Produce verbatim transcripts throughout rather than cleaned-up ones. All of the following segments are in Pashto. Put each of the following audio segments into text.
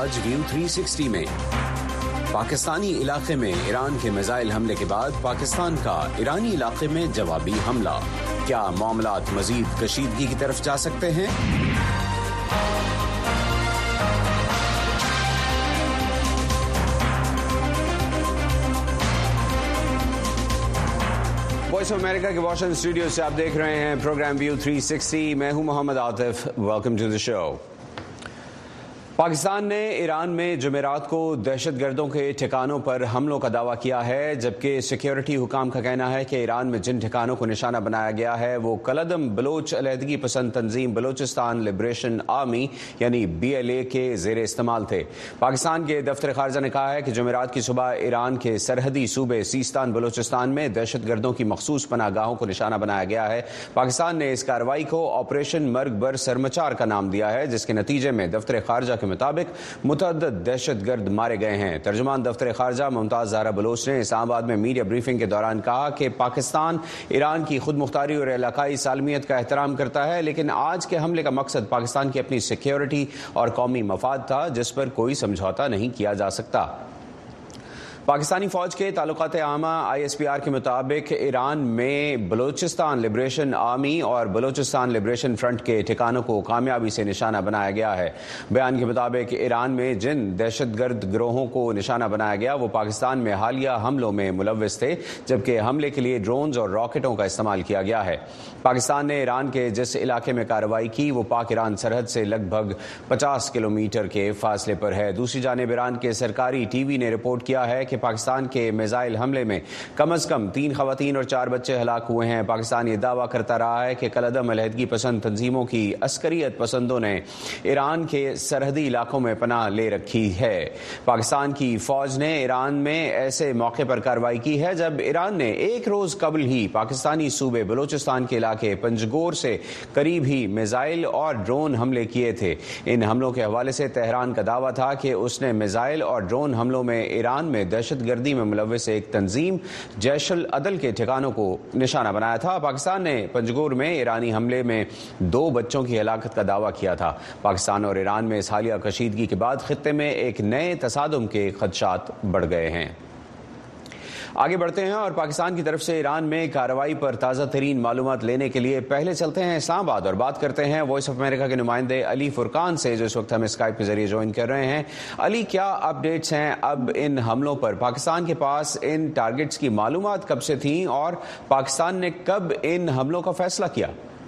آج ویو تھری سکسٹی میں پاکستانی علاقے میں ایران کے میزائل حملے کے بعد پاکستان کا ایرانی علاقے میں جوابی حملہ، کیا معاملات مزید کشیدگی کی طرف جا سکتے ہیں؟ وائس آف امریکہ کے واشنگٹن اسٹوڈیو سے آپ دیکھ رہے ہیں پروگرام ویو تھری سکسٹی. میں ہوں محمد عاطف. ویلکم ٹو دی شو. پاکستان نے ایران میں جمعرات کو دہشت گردوں کے ٹھکانوں پر حملوں کا دعویٰ کیا ہے، جبکہ سیکیورٹی حکام کا کہنا ہے کہ ایران میں جن ٹھکانوں کو نشانہ بنایا گیا ہے وہ کالعدم بلوچ علیحدگی پسند تنظیم بلوچستان لبریشن آرمی یعنی بی ایل اے کے زیر استعمال تھے. پاکستان کے دفتر خارجہ نے کہا ہے کہ جمعرات کی صبح ایران کے سرحدی صوبے سیستان بلوچستان میں دہشت گردوں کی مخصوص پناہ گاہوں کو نشانہ بنایا گیا ہے. پاکستان نے اس کارروائی کو آپریشن مرگ بر سرمچار کا نام دیا ہے، جس کے نتیجے میں دفتر خارجہ کے مطابق متعدد دہشت گرد مارے گئے ہیں. ترجمان دفتر خارجہ ممتاز زہرا بلوچ نے اسلام آباد میں میڈیا بریفنگ کے دوران کہا کہ پاکستان ایران کی خود مختاری اور علاقائی سالمیت کا احترام کرتا ہے، لیکن آج کے حملے کا مقصد پاکستان کی اپنی سیکیورٹی اور قومی مفاد تھا، جس پر کوئی سمجھوتا نہیں کیا جا سکتا. پاکستانی فوج کے تعلقات عامہ آئی ایس پی آر کے مطابق ایران میں بلوچستان لبریشن آرمی اور بلوچستان لبریشن فرنٹ کے ٹھکانوں کو کامیابی سے نشانہ بنایا گیا ہے. بیان کے مطابق ایران میں جن دہشت گرد گروہوں کو نشانہ بنایا گیا وہ پاکستان میں حالیہ حملوں میں ملوث تھے، جبکہ حملے کے لیے ڈرونز اور راکٹوں کا استعمال کیا گیا ہے. پاکستان نے ایران کے جس علاقے میں کارروائی کی وہ پاک ایران سرحد سے لگ بھگ پچاس کلومیٹر کے فاصلے پر ہے. دوسری جانب ایران کے سرکاری ٹی وی نے رپورٹ کیا ہے کہ پاکستان کے میزائل حملے میں کم از کم تین خواتین اور چار بچے ہلاک ہوئے ہیں. پاکستان یہ دعویٰ کرتا رہا ہے کہ کالعدم علیحدگی پسند تنظیموں کی عسکریت پسندوں نے ایران کے سرحدی علاقوں میں پناہ لے رکھی ہے. پاکستان کی فوج نے ایران میں ایسے موقع پر کارروائی کی ہے جب ایران نے ایک روز قبل ہی پاکستانی صوبے بلوچستان کے علاقے پنجگور سے قریب ہی میزائل اور ڈرون حملے کیے تھے. ان حملوں کے حوالے سے تہران کا دعویٰ تھا کہ اس نے میزائل اور ڈرون حملوں میں ایران میں دہشت گردی میں ملوث ایک تنظیم جیش العدل کے ٹھکانوں کو نشانہ بنایا تھا. پاکستان نے پنجگور میں ایرانی حملے میں دو بچوں کی ہلاکت کا دعویٰ کیا تھا. پاکستان اور ایران میں اس حالیہ کشیدگی کے بعد خطے میں ایک نئے تصادم کے خدشات بڑھ گئے ہیں. آگے بڑھتے ہیں اور پاکستان کی طرف سے ایران میں کارروائی پر تازہ ترین معلومات لینے کے لیے پہلے چلتے ہیں اسلام آباد اور بات کرتے ہیں وائس آف امریکہ کے نمائندے علی فرقان سے، جو اس وقت ہمیں اسکائپ کے ذریعے جوائن کر رہے ہیں. علی، کیا اپ ڈیٹس ہیں اب ان حملوں پر؟ پاکستان کے پاس ان ٹارگٹس کی معلومات کب سے تھیں اور پاکستان نے کب ان حملوں کا فیصلہ کیا؟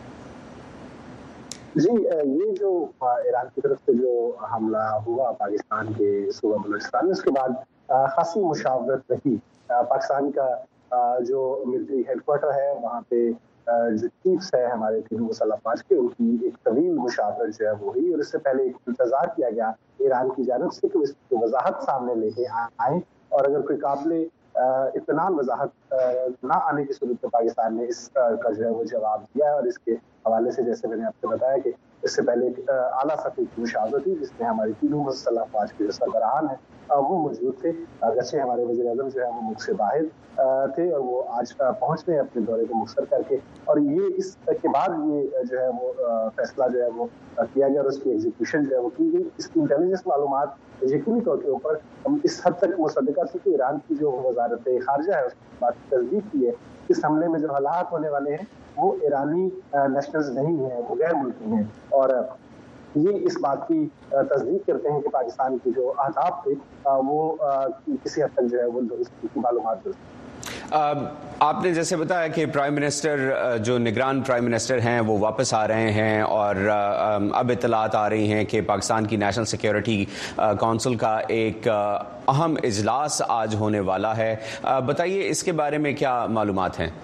جی، یہ جو ایران کی طرف سے جو حملہ ہوا پاکستان کے صوبہ بلوچستان میں، اس کے بعد خاصی مشاورت رہی. پاکستان کا جو ملٹری ہیڈ کوارٹر ہے وہاں پہ جو چیفس ہے ہمارے تینوں مسلح افواج کے، ان کی ایک طویل مشاورت جو ہے وہ ہوئی، اور اس سے پہلے ایک انتظار کیا گیا ایران کی جانب سے کہ اس کی وضاحت سامنے لے کے آئیں، اور اگر کوئی قابل اطمینان وضاحت نہ آنے کی صورت میں پاکستان نے اس کا جو ہے وہ جواب دیا ہے. اور اس کے حوالے سے جیسے میں نے آپ کو بتایا کہ اس سے پہلے ایک اعلیٰ سطح کی مشاورت تھی جس میں ہماری تینوں مسلح افواج کے جو سربراہان ہیں وہ موجود تھے. اگرچہ ہمارے وزیر اعظم جو ہے وہ ملک سے باہر تھے اور وہ آج پہنچ رہے ہیں اپنے دورے کو مختصر کر کے، اور یہ اس کے بعد یہ جو ہے وہ فیصلہ جو ہے وہ کیا گیا اور اس کی ایگزیکیوشن جو ہے وہ کی گئی. اس کی انٹیلیجنس معلومات یقینی طور کے اوپر ہم اس حد تک مصدقہ تھی کہ ایران کی جو وزارت خارجہ ہے اس بات کی تصدیق کی ہے اس حملے میں جو ہلاک ہونے والے ہیں وہ ایرانی نیشنلز نہیں ہیں، وہ غیر ملکی ہیں، اور یہ اس بات کی تصدیق کرتے ہیں کہ پاکستان کے جو اہداف تھے وہ کسی حد تک جو ہے وہ درست کی معلومات درست. آپ نے جیسے بتایا کہ پرائم منسٹر جو نگران پرائم منسٹر ہیں وہ واپس آ رہے ہیں اور اب اطلاعات آ رہی ہیں کہ پاکستان کی نیشنل سیکیورٹی کونسل کا ایک اہم اجلاس آج ہونے والا ہے. بتائیے اس کے بارے میں کیا معلومات ہیں؟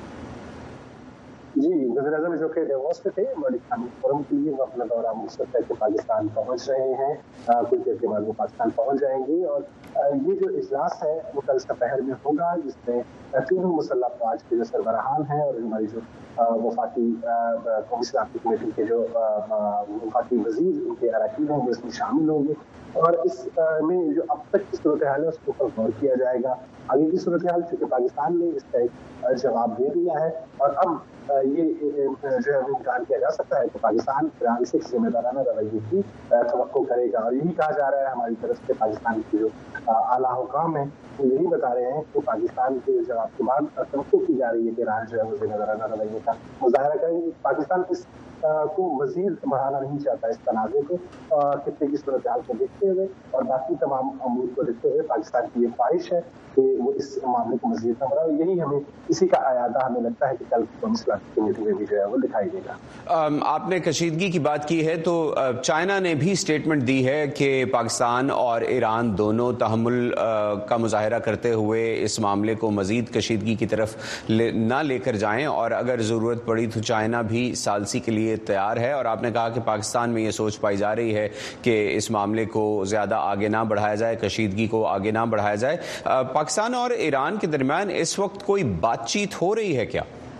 جی، وزیر اعظم جو کہ ڈیووس میں تھے ورلڈ اکنامک فورم کے لیے وہ اپنا دورہ مقصد کر کے پاکستان پہنچ رہے ہیں. کچھ دیر کے بعد وہ پاکستان پہنچ جائیں گے، اور یہ جو اجلاس ہے وہ کل دوپہر میں ہوگا جس میں تینوں مسلح افواج کے جو سربراہان ہیں اور ہماری جو وفاقی قومی سلامتی کمیٹی کے جو وفاقی وزیر ان کے اراکین ہیں وہ اس میں شامل ہوں گے. اور اس میں جو اب تک اس صورتحال ہے اس کے اوپر غور کیا جائے گا. آگے کی صورتحال چونکہ پاکستان نے اس کا ایک جواب دے دیا ہے اور اب یہ جو ہے امکان کیا جا سکتا ہے کہ پاکستان ایران سے ذمہ دارانہ رویے کی توقع کرے گا. اور یہی کہا جا رہا ہے ہماری طرف سے پاکستان کی جو اعلیٰ حکام ہیں وہ یہی بتا رہے ہیں کہ پاکستان کے جواب کے بعد توقع کی جا رہی ہے کہ ایران جو ہے وہ ذمہ دارانہ رویے کا مظاہرہ کریں گے. پاکستان اس کو مزید بڑھانا نہیں چاہتا اس تنازع کو خطے کی صورتحال کو دیکھتے ہوئے اور باقی تمام امور کو دیکھتے ہوئے پاکستان کی یہ خواہش ہے کہ وہ اس معاملے کو مزید نہ بڑھائے. یہی ہمیں اسی کا اعادہ ہمیں لگتا ہے کہ کل کی قومی سلامتی کمیٹی میں بھی جو ہے وہ دکھائی دے گا. آپ نے کشیدگی کی بات کی ہے تو چائنا نے بھی اسٹیٹمنٹ دی ہے کہ پاکستان اور ایران دونوں تحمل کا مظاہرہ کرتے ہوئے اس معاملے کو مزید کشیدگی کی طرف نہ لے کر جائیں اور اگر ضرورت پڑی تو چائنا بھی ثالثی کے لیے تیار ہے. اور آپ نے کہا کہ پاکستان میں یہ سوچ پائی جا رہی ہے کہ اس معاملے کو زیادہ آگے نہ بڑھایا جائے, کشیدگی کو آگے نہ بڑھایا جائے. پاکستان اور ایران کے درمیان اس وقت کوئی بات چیت ہو رہی ہے کیا؟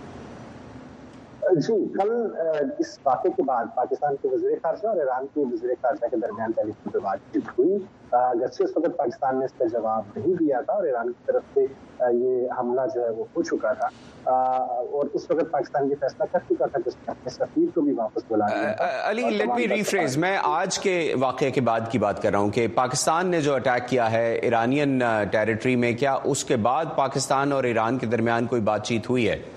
جی, کل اس واقعے کے بعد پاکستان کے وزیر خارجہ اور ایران کے وزیر خارجہ کے درمیان ٹیلی فون پہ بات چیت ہوئی. اگرچہ اس وقت پاکستان نے اس کا جواب نہیں دیا تھا اور ایران کی طرف سے یہ حملہ جو ہے وہ ہو چکا تھا اور اس وقت پاکستان یہ فیصلہ کر چکا تھا کہ اس نے اپنے سفیر کو بھی واپس بلا لیا. علی, لیٹ می ریفریز, میں آج کے واقعے کے بعد کی بات کر رہا ہوں کہ پاکستان نے جو اٹیک کیا ہے ایرانین ٹیریٹری میں, کیا اس کے بعد پاکستان اور ایران کے درمیان کوئی بات چیت ہوئی ہے؟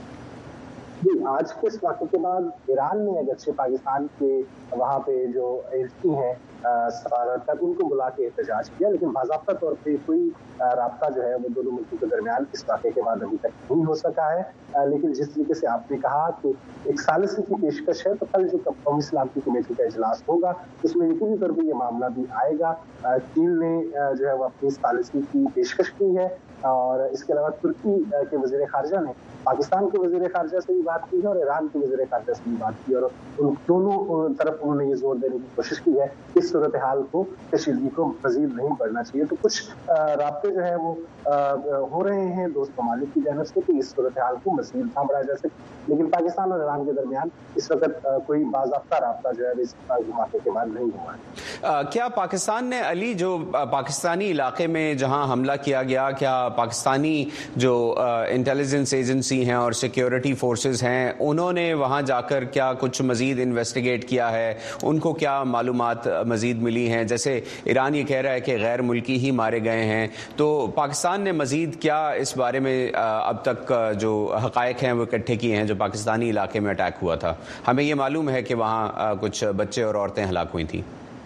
جی, آج کے اس واقعے کے بعد ایران نے اگرچہ پاکستان کے وہاں پہ جو ایجنسی ہیں سفارت تک ان کو بلا کے احتجاج کیا, لیکن باضابطہ طور پہ کوئی رابطہ جو ہے وہ دونوں ملکوں کے درمیان اس واقعے کے بعد ابھی تک نہیں ہو سکا ہے. لیکن جس طریقے سے آپ نے کہا کہ ایک ثالثی کی پیشکش ہے تو کل جو قومی سلامتی کمیٹی کا اجلاس ہوگا اس میں یقینی طور پہ یہ معاملہ بھی آئے گا. چین نے جو ہے وہ اپنی ثالثی کی پیشکش کی ہے اور اس کے علاوہ ترکی کے وزیر خارجہ نے پاکستان کے وزیر خارجہ سے بھی بات کی ہے اور ایران کے وزیر خارجہ سے بھی بات کی اور ان دونوں طرف انہوں نے یہ زور دینے کی کوشش کی ہے کہ اس صورتحال کو کشیدگی کو مزید نہیں بڑھنا چاہیے. تو کچھ رابطے جو ہیں وہ ہو رہے ہیں دوست ممالک کی جانب سے کہ اس صورتحال کو مزید نہ بڑھایا جا سکے, لیکن پاکستان اور ایران کے درمیان اس وقت کوئی باضابطہ رابطہ جو ہے اس واقعے کے بعد نہیں ہوا ہے. کیا پاکستان نے, علی, جو پاکستانی علاقے میں جہاں حملہ کیا گیا, کیا پاکستانی جو انٹیلیجنس ایجنسی ہیں اور سیکیورٹی فورسز ہیں انہوں نے وہاں جا کر کیا کچھ مزید انویسٹیگیٹ کیا ہے؟ ان کو کیا معلومات مزید ملی ہیں؟ جیسے ایران یہ کہہ رہا ہے کہ غیر ملکی ہی مارے گئے ہیں, تو پاکستان نے مزید کیا اس بارے میں اب تک جو حقائق ہیں وہ اکٹھے کیے ہیں جو پاکستانی علاقے میں اٹیک ہوا تھا؟ ہمیں یہ معلوم ہے کہ وہاں کچھ بچے اور عورتیں ہلاک ہوئی تھیں.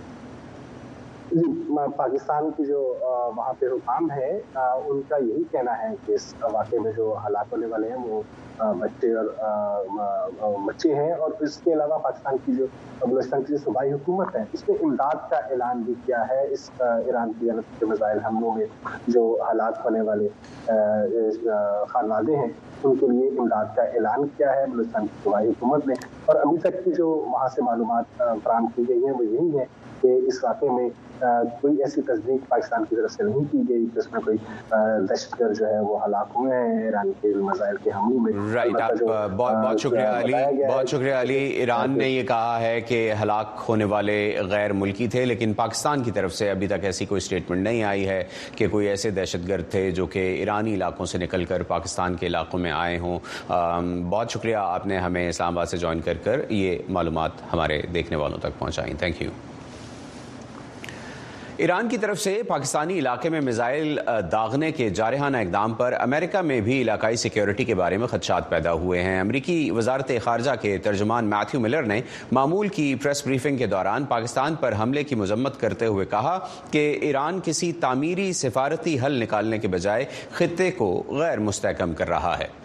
جی, پاکستان کی جو وہاں پہ حکام ہے ان کا یہی کہنا ہے کہ اس واقعے میں جو ہلاک ہونے والے ہیں وہ بچے اور بچے ہیں اور اس کے علاوہ پاکستان کی جو بلوچستان کی جو صوبائی حکومت ہے اس نے امداد کا اعلان بھی کیا ہے. اس ایران کی جانب سے میزائل حملوں میں جو ہلاک ہونے والے خانوادے ہیں ان کے لیے امداد کا اعلان کیا ہے بلوچستان کی صوبائی حکومت نے. اور ابھی تک کی جو وہاں سے معلومات فراہم کی گئی ہیں وہ یہی ہے کہ اس واقعے میں کوئی ایسی تصدیق پاکستان کی طرف سے نہیں کی گئی کہ اس میں کوئی دہشت گرد جو ہے وہ ہلاک ہوئے ہیں ایران کے میزائل کے حملوں میں. رائٹ, آپ بہت بہت شکریہ علی, بہت شکریہ علی. ایران نے یہ کہا ہے کہ ہلاک ہونے والے غیر ملکی تھے, لیکن پاکستان کی طرف سے ابھی تک ایسی کوئی اسٹیٹمنٹ نہیں آئی ہے کہ کوئی ایسے دہشت گرد تھے جو کہ ایرانی علاقوں سے نکل کر پاکستان کے علاقوں میں آئے ہوں. بہت شکریہ آپ نے ہمیں اسلام آباد سے جوائن کر کر یہ معلومات ہمارے دیکھنے والوں تک پہنچائیں. تھینک یو. ایران کی طرف سے پاکستانی علاقے میں میزائل داغنے کے جارحانہ اقدام پر امریکہ میں بھی علاقائی سیکیورٹی کے بارے میں خدشات پیدا ہوئے ہیں. امریکی وزارت خارجہ کے ترجمان میتھیو ملر نے معمول کی پریس بریفنگ کے دوران پاکستان پر حملے کی مذمت کرتے ہوئے کہا کہ ایران کسی تعمیری سفارتی حل نکالنے کے بجائے خطے کو غیر مستحکم کر رہا ہے.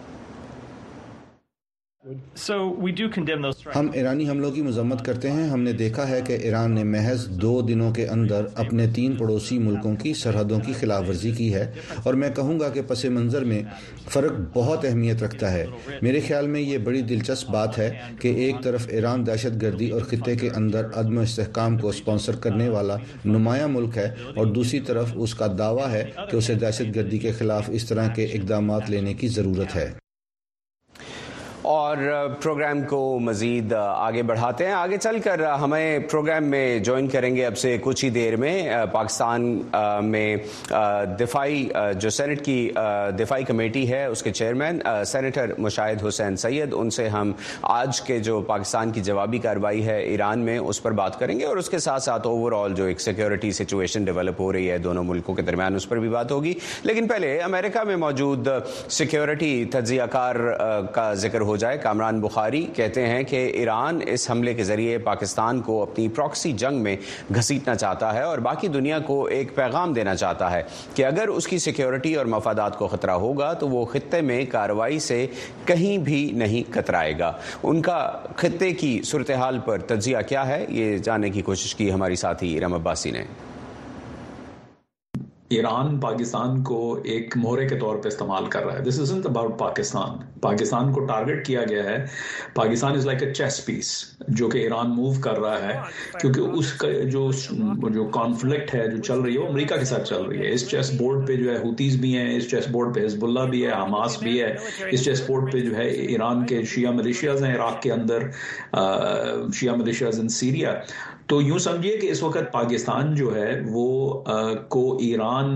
ہم ایرانی حملوں کی مذمت کرتے ہیں. ہم نے دیکھا ہے کہ ایران نے محض دو دنوں کے اندر اپنے تین پڑوسی ملکوں کی سرحدوں کی خلاف ورزی کی ہے اور میں کہوں گا کہ پس منظر میں فرق بہت اہمیت رکھتا ہے. میرے خیال میں یہ بڑی دلچسپ بات ہے کہ ایک طرف ایران دہشت گردی اور خطے کے اندر عدم استحکام کو اسپانسر کرنے والا نمایاں ملک ہے اور دوسری طرف اس کا دعویٰ ہے کہ اسے دہشت گردی کے خلاف اس طرح کے اقدامات لینے کی ضرورت ہے. اور پروگرام کو مزید آگے بڑھاتے ہیں. آگے چل کر ہمیں پروگرام میں جوائن کریں گے اب سے کچھ ہی دیر میں پاکستان میں دفاعی جو سینٹ کی دفاعی کمیٹی ہے اس کے چیئرمین سینیٹر مشاہد حسین سید. ان سے ہم آج کے جو پاکستان کی جوابی کارروائی ہے ایران میں اس پر بات کریں گے اور اس کے ساتھ ساتھ اوور آل جو ایک سیکیورٹی سچویشن ڈیولپ ہو رہی ہے دونوں ملکوں کے درمیان اس پر بھی بات ہوگی. لیکن پہلے امریکہ میں موجود سیکیورٹی تجزیہ کار کا ذکر ہو جائے. کامران بخاری کہتے ہیں کہ ایران اس حملے کے ذریعے پاکستان کو اپنی پراکسی جنگ میں گھسیٹنا چاہتا ہے اور باقی دنیا کو ایک پیغام دینا چاہتا ہے کہ اگر اس کی سیکیورٹی اور مفادات کو خطرہ ہوگا تو وہ خطے میں کارروائی سے کہیں بھی نہیں کترائے گا. ان کا خطے کی صورتحال پر تجزیہ کیا ہے یہ جاننے کی کوشش کی ہماری ساتھی ارم عباسی نے. ایران پاکستان کو ایک مہرے کے طور پہ استعمال کر رہا ہے. دس ازنٹ اباؤٹ پاکستان. پاکستان کو ٹارگٹ کیا گیا ہے. پاکستان از لائک اے چیس پیس جو کہ ایران موو کر رہا ہے کیونکہ اس کا جو جو کانفلکٹ ہے جو چل رہی ہے وہ امریکہ کے ساتھ چل رہی ہے. اس چیس بورڈ پہ جو ہے ہوتیز بھی ہیں, اس چیس بورڈ پہ حزب اللہ بھی ہے, حماس بھی ہے, اس چیس بورڈ پہ جو ہے ایران کے شیعہ ملیشیاز ہیں عراق کے اندر, شیعہ ملیشیاز ان سیریا. تو یوں سمجھیے کہ اس وقت پاکستان جو ہے وہ کو ایران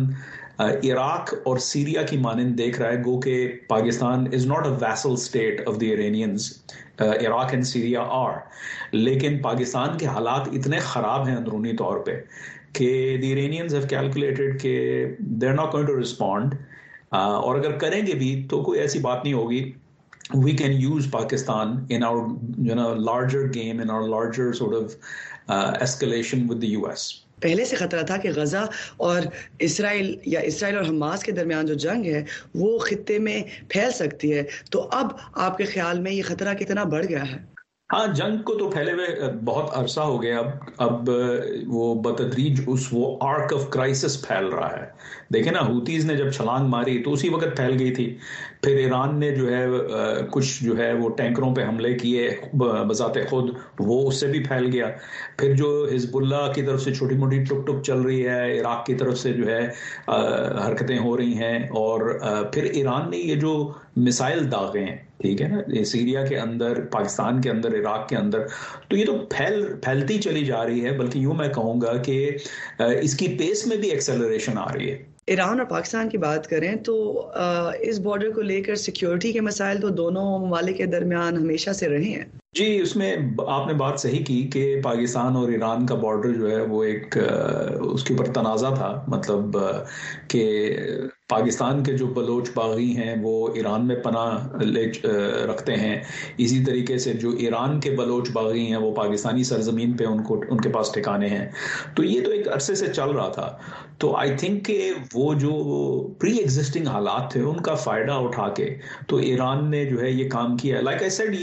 عراق اور سیریا کی مانند دیکھ رہا ہے, گو کہ پاکستان از ناٹ اے ویسل اسٹیٹ آف دی ایرانینز. عراق اینڈ سیریا آر, لیکن پاکستان کے حالات اتنے خراب ہیں اندرونی طور پہ کہ دی ایرانینز ہیو کیلکولیٹڈ کہ دے آر ناٹ گوئنگ ٹو ریسپونڈ, اور اگر کریں گے بھی تو کوئی ایسی بات نہیں ہوگی. We can use Pakistan in our, you know, larger game, in our larger sort of uh, escalation with the U S. پہلے سے خطرہ تھا کہ غزہ اور اسرائیل یا اسرائیل اور حماس کے درمیان جو جنگ ہے وہ خطے میں پھیل سکتی ہے. تو اب آپ کے خیال میں یہ خطرہ کتنا بڑھ گیا ہے؟ ہاں, جنگ کو تو پھیلے ہوئے بہت عرصہ ہو گیا. اب اب وہ بتدریج اس وہ آرک آف کرائسس پھیل رہا ہے. دیکھیں نا, ہوتیز نے جب چھلانگ ماری تو اسی وقت پھیل گئی تھی. پھر ایران نے جو ہے کچھ جو ہے وہ ٹینکروں پہ حملے کیے بذات خود, وہ اس سے بھی پھیل گیا. پھر جو حزب اللہ کی طرف سے چھوٹی موٹی ٹک ٹک چل رہی ہے, عراق کی طرف سے جو ہے حرکتیں ہو رہی ہیں, اور پھر ایران نے یہ جو میسائل داغے ہیں, ٹھیک ہے نا, سیریا کے اندر, پاکستان کے اندر, عراق کے اندر, تو یہ تو پھیل پھیلتی چلی جا رہی ہے. بلکہ یوں میں کہوں گا کہ اس کی پیس میں بھی ایکسلریشن آ رہی ہے. ایران اور پاکستان کی بات کریں تو اس بارڈر کو لے کر سیکیورٹی کے مسائل تو دونوں ممالک کے درمیان ہمیشہ سے رہے ہیں. جی, اس میں آپ نے بات صحیح کی کہ پاکستان اور ایران کا بارڈر جو ہے وہ ایک اس کے اوپر تنازع تھا. مطلب کہ پاکستان کے جو بلوچ باغی ہیں وہ ایران میں پناہ لے رکھتے ہیں, اسی طریقے سے جو ایران کے بلوچ باغی ہیں وہ پاکستانی سرزمین پہ ان کو ان کے پاس ٹھکانے ہیں. تو یہ تو ایک عرصے سے چل رہا تھا. تو آئی تھنک کہ وہ جو پری ایگزسٹنگ حالات تھے ان کا فائدہ اٹھا کے تو ایران نے جو ہے یہ کام کیا. لائک آئی سیڈ,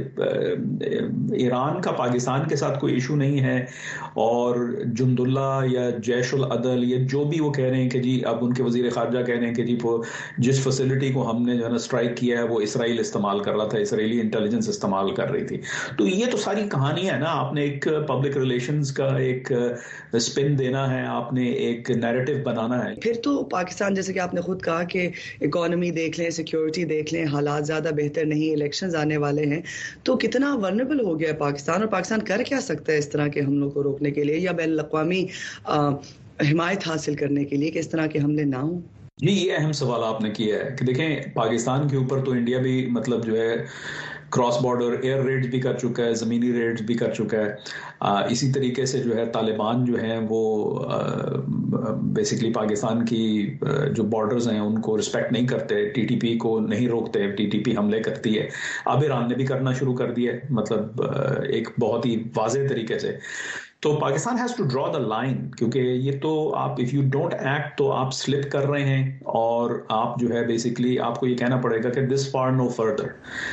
یہ ایران کا پاکستان کے ساتھ کوئی ایشو نہیں ہے, اور جند اللہ یا جیش العدل یا جو بھی وہ کہہ رہے ہیں کہ جی اب ان کے وزیر خارجہ کہہ رہے ہیں کہ جی جس فیسلٹی کو ہم نے جو ہے نا اسٹرائک کیا ہے وہ اسرائیل استعمال کر رہا تھا, اسرائیلی انٹیلیجنس استعمال کر رہی تھی. تو یہ تو ساری کہانی ہے نا. آپ نے ایک پبلک ریلیشنز کا ایک اسپن دینا ہے, آپ نے ایک نیریٹو بنانا ہے. پھر تو پاکستان, جیسے کہ آپ نے خود کہا کہ اکانومی دیکھ لیں, سیکیورٹی دیکھ لیں, حالات زیادہ بہتر نہیں, الیکشنز آنے والے ہیں, تو کتنا ورنیبل ہو گیا ہے پاکستان, اور پاکستان کر کیا سکتا ہے اس طرح کے حملوں کو روکنے کے لیے یا بین الاقوامی حمایت حاصل کرنے کے لیے کہ اس طرح کے حملے نہ ہوں؟ جی, یہ اہم سوال آپ نے کیا ہے کہ دیکھیں پاکستان کے اوپر تو انڈیا بھی مطلب جو ہے کراس بارڈر ایئر ریڈز بھی کر چکا ہے, زمینی ریڈز بھی کر چکا ہے. اسی طریقے سے جو ہے طالبان جو ہیں وہ بیسکلی پاکستان کی جو بارڈرز ہیں ان کو رسپیکٹ نہیں کرتے, ٹی ٹی پی کو نہیں روکتے, ٹی ٹی پی حملے کرتی ہے. اب ایران نے بھی کرنا شروع کر دیا ہے, مطلب ایک بہت ہی واضح طریقے سے. تو پاکستان ہیز ٹو ڈرا دا لائن, کیونکہ یہ تو آپ اف یو ڈونٹ ایکٹ تو آپ سلپ کر رہے ہیں, اور آپ جو ہے بیسکلی آپ کو یہ کہنا پڑے گا کہ دس فار نو فردر.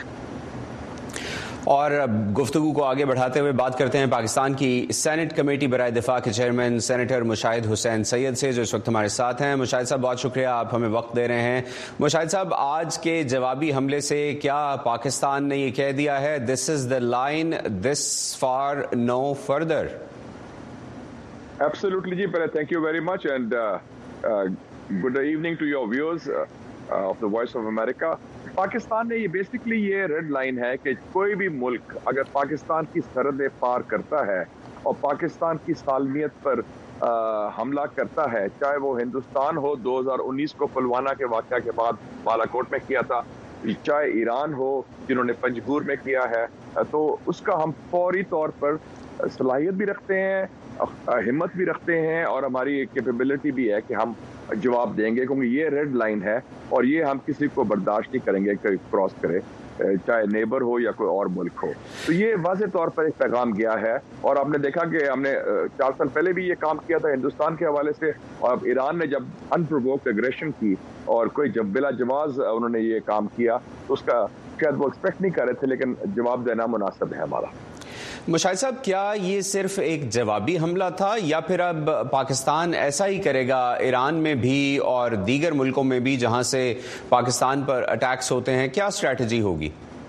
اور گفتگو کو آگے بڑھاتے ہوئے بات کرتے ہیں پاکستان کی سینٹ کمیٹی برائے دفاع کے چیئرمین سینیٹر مشاہد حسین سید سے, جو اس وقت ہمارے ساتھ ہیں. مشاہد صاحب, بہت شکریہ, آپ ہمیں وقت دے رہے ہیں. مشاہد صاحب, آج کے جوابی حملے سے کیا پاکستان نے یہ کہہ دیا ہے دس از دا لائن, دس فار نو فردر؟ Absolutely, ji. But thank you very much, and uh, uh, good evening to your viewers uh, of the Voice of America. پاکستان نے یہ بیسکلی یہ ریڈ لائن ہے کہ کوئی بھی ملک اگر پاکستان کی سرحدیں پار کرتا ہے اور پاکستان کی سالمیت پر حملہ کرتا ہے، چاہے وہ ہندوستان ہو دو ہزار انیس کو پلوانہ کے واقعہ کے بعد بالا کوٹ میں کیا تھا، چاہے ایران ہو جنہوں نے پنجگور میں کیا ہے، تو اس کا ہم فوری طور پر صلاحیت بھی رکھتے ہیں، ہمت بھی رکھتے ہیں اور ہماری کیپیبلٹی بھی ہے کہ ہم جواب دیں گے، کیونکہ یہ ریڈ لائن ہے اور یہ ہم کسی کو برداشت نہیں کریں گے کہ کراس کرے، چاہے نیبر ہو یا کوئی اور ملک ہو۔ تو یہ واضح طور پر ایک پیغام گیا ہے اور آپ نے دیکھا کہ ہم نے چار سال پہلے بھی یہ کام کیا تھا ہندوستان کے حوالے سے، اور اب ایران نے جب انپرووکڈ اگریشن کی اور کوئی جب بلا جواز انہوں نے یہ کام کیا تو اس کا شاید وہ ایکسپیکٹ نہیں کر رہے تھے، لیکن جواب دینا مناسب ہے ہمارا۔ مشاہد صاحب، کیا یہ صرف ایک جوابی حملہ تھا یا پھر اب پاکستان ایسا ہی کرے گا ایران میں بھی اور دیگر ملکوں میں بھی جہاں سے پاکستان پر اٹیکس ہوتے ہیں؟ کیا اسٹریٹجی ہوگی؟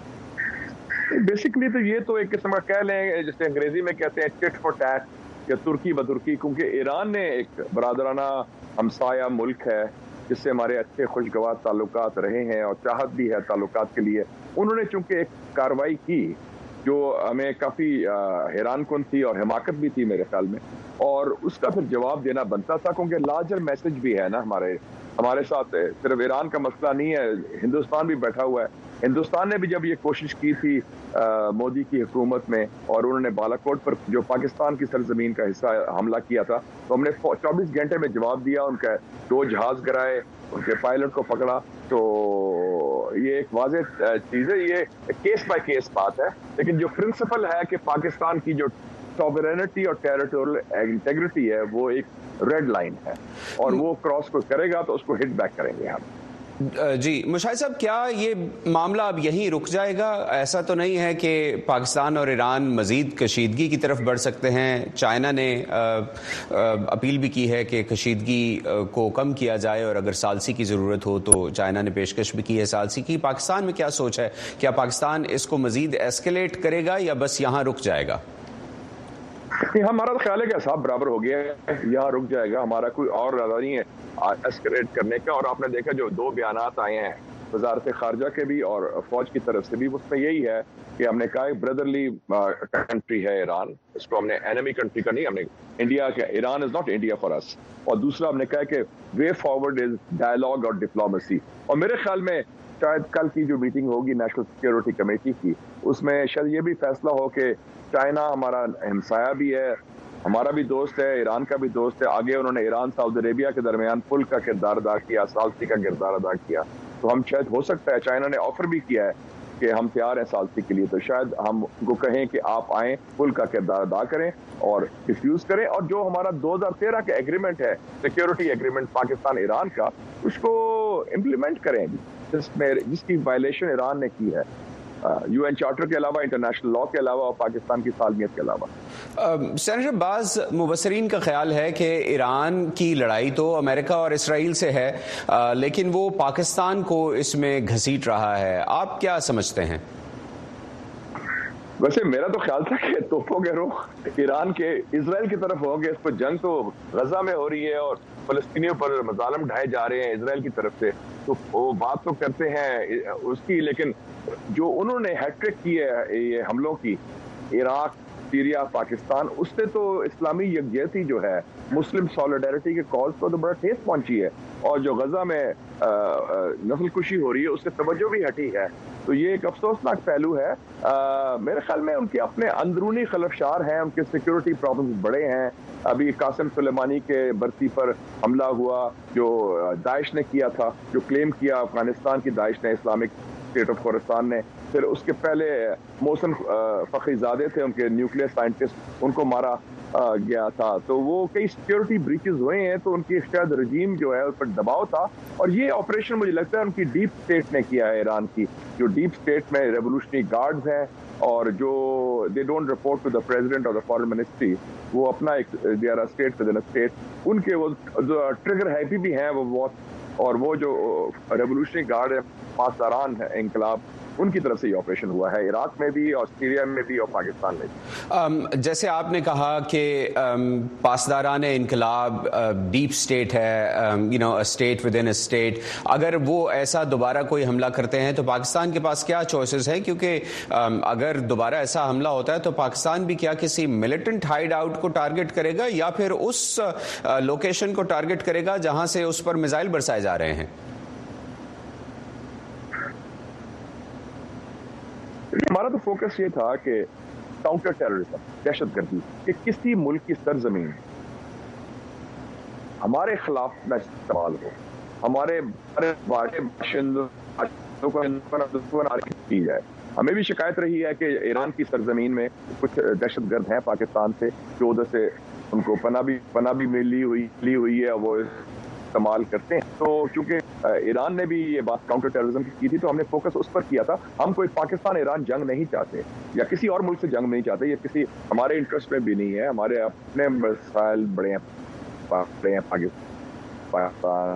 بیسکلی تو یہ تو ایک قسم کا کہہ لیں جسے انگریزی میں کہتے ہیں ٹٹ فار ٹیٹ یا ترکی بدرکی، کیونکہ ایران نے ایک برادرانہ ہمسایہ ملک ہے جس سے ہمارے اچھے خوشگوار تعلقات رہے ہیں اور چاہت بھی ہے تعلقات کے لیے، انہوں نے چونکہ ایک کارروائی کی جو ہمیں کافی حیران کن تھی اور حماقت بھی تھی میرے خیال میں، اور اس کا پھر جواب دینا بنتا تھا، کیونکہ لارجر میسج بھی ہے نا ہمارے ہمارے ساتھ، صرف ایران کا مسئلہ نہیں ہے، ہندوستان بھی بیٹھا ہوا ہے۔ ہندوستان نے بھی جب یہ کوشش کی تھی مودی کی حکومت میں اور انہوں نے بالا کوٹ پر جو پاکستان کی سرزمین کا حصہ حملہ کیا تھا، تو ہم نے چوبیس گھنٹے میں جواب دیا، ان کا دو جہاز گرائے، ان کے پائلٹ کو پکڑا۔ تو یہ ایک واضح چیز ہے، یہ کیس بائی کیس بات ہے، لیکن جو پرنسپل ہے کہ پاکستان کی جو سوورینٹی اور ٹیریٹوریل انٹیگریٹی ہے وہ ایک ریڈ لائن ہے، اور وہ کراس کو کرے گا تو اس کو ہٹ بیک کریں گے ہم۔ جی مشاہد صاحب، کیا یہ معاملہ اب یہیں رک جائے گا؟ ایسا تو نہیں ہے کہ پاکستان اور ایران مزید کشیدگی کی طرف بڑھ سکتے ہیں؟ چائنا نے اپیل بھی کی ہے کہ کشیدگی کو کم کیا جائے اور اگر ثالثی کی ضرورت ہو تو چائنا نے پیشکش بھی کی ہے ثالثی کی۔ پاکستان میں کیا سوچ ہے؟ کیا پاکستان اس کو مزید ایسکیلیٹ کرے گا یا بس یہاں رک جائے گا؟ ہمارا تو خیال ہے کہ حساب برابر ہو گیا ہے، یہاں رک جائے گا، ہمارا کوئی اور ارادہ نہیں ہے ایسکلیٹ کرنے کا۔ اور آپ نے دیکھا جو دو بیانات آئے ہیں وزارت خارجہ کے بھی اور فوج کی طرف سے بھی، اس میں یہی ہے کہ ہم نے کہا بردرلی کنٹری ہے ایران، اس کو ہم نے اینمی کنٹری کا نہیں، ہم نے انڈیا کا، ایران از ناٹ انڈیا فار اس۔ اور دوسرا ہم نے کہا کہ وے فارورڈ از ڈائلاگ اور ڈپلومیسی۔ اور میرے خیال میں شاید کل کی جو میٹنگ ہوگی نیشنل سیکورٹی کمیٹی کی، اس میں شاید یہ بھی فیصلہ ہو کہ چائنا ہمارا ہمسایہ بھی ہے، ہمارا بھی دوست ہے، ایران کا بھی دوست ہے، آگے انہوں نے ایران سعودی عربیہ کے درمیان پل کا کردار ادا کیا، ثالثی کا کردار ادا کیا، تو ہم شاید ہو سکتا ہے، چائنا نے آفر بھی کیا ہے کہ ہم تیار ہیں ثالثی کے لیے، تو شاید ہم کو کہیں کہ آپ آئیں، پل کا کردار ادا کریں اور ڈیفیوز کریں، اور جو ہمارا دو ہزار تیرہ کا ایگریمنٹ ہے سیکورٹی ایگریمنٹ پاکستان ایران کا، اس کو امپلیمنٹ کریں جس میں جس کی وائلیشن ایران نے کی ہے یو این چارٹر کے علاوہ، انٹرنیشنل لا کے علاوہ اور پاکستان کی سالمیت کے علاوہ۔ سینیٹر، بعض مبصرین کا خیال ہے کہ ایران کی لڑائی تو امریکہ اور اسرائیل سے ہے، لیکن وہ پاکستان کو اس میں گھسیٹ رہا ہے، آپ کیا سمجھتے ہیں؟ ویسے میرا تو خیال تھا کہ توپوں کے رخ ایران کے اسرائیل کی طرف ہوں گے، اس پر جنگ تو غزہ میں ہو رہی ہے اور فلسطینیوں پر مظالم ڈھائے جا رہے ہیں اسرائیل کی طرف سے، تو وہ بات تو کرتے ہیں اس کی، لیکن جو انہوں نے ہیٹرک کی ہے یہ حملوں کی، عراق، سیریا، پاکستان، اس سے تو اسلامی یکجہتی جو ہے، مسلم سالیڈیرٹی کے کالز کو تو بڑا ٹھیس پہنچی ہے، اور جو غزہ میں نسل کشی ہو رہی ہے اس سے توجہ بھی ہٹی ہے، تو یہ ایک افسوسناک پہلو ہے۔ میرے خیال میں ان کے اپنے اندرونی خلفشار ہیں، ان کے سیکورٹی پرابلمز بڑے ہیں۔ ابھی قاسم سلیمانی کے برسی پر حملہ ہوا جو داعش نے کیا تھا، جو کلیم کیا افغانستان کی داعش نے، اسلامک اسٹیٹ آف خورستان نے، پھر اس کے پہلے محسن فخری زادے تھے ان کے نیوکلیئر سائنٹسٹ، ان کو مارا گیا تھا، تو وہ کئی سیکورٹی بریچز ہوئے ہیں، تو ان کی شاید رجیم جو ہے اس پر دباؤ تھا، اور یہ آپریشن مجھے لگتا ہے ان کی ڈیپ اسٹیٹ نے کیا ہے، ایران کی جو ڈیپ اسٹیٹ میں ریولوشنری گارڈز ہیں اور جو دے ڈونٹ رپورٹ ٹو دا پریزیڈنٹ اور دا فارن منسٹری، وہ اپنا ایک دے آر اسٹیٹ ود ان اسٹیٹ، ان کے وہ ٹریگر ہیپی بھی ہیں وہ بہت، اور وہ جو ریولوشنری گارڈ ہے پاسداران ہے انقلاب، उनकी तरफ से ये ऑपरेशन हुआ है, इराक में भी और सीरिया में भी और पाकिस्तान में भी। um, जैसे आपने कहा कि um, पासदारान इनकलाब डीप स्टेट है, you know a state within a state, अगर वो ऐसा दोबारा कोई हमला करते हैं तो पाकिस्तान के पास क्या चॉइसेस हैं? क्योंकि um, अगर दोबारा ऐसा हमला होता है तो पाकिस्तान भी क्या किसी मिलिटेंट हाइड आउट को टारगेट करेगा या फिर उस लोकेशन uh, को टारगेट करेगा जहां से उस पर मिसाइल बरसाए जा रहे हैं? हमारा तो फोकस ये था कि काउंटर टेररिज्म, दहशतगर्दी, कि किसी मुल्क की सरजमीन हमारे खिलाफ न इस्तेमाल हो, हमारे बाशिंदों की जाए। हमें भी शिकायत रही है कि ईरान की सरजमीन में कुछ दहशतगर्द हैं पाकिस्तान से, जो उधर से उनको पना भी पना भी मिली हुई ली हुई है, वो इस्तेमाल करते हैं। तो चूंकि ईरान ने भी ये बात काउंटर टेररिज्म की थी, तो हमने फोकस उस पर किया था। हम कोई पाकिस्तान ईरान जंग नहीं चाहते या किसी और मुल्क से जंग नहीं चाहते, ये किसी हमारे इंटरेस्ट में भी नहीं है। हमारे अपने मसाइल बड़े हैं, बड़े हैं पाकिस्तान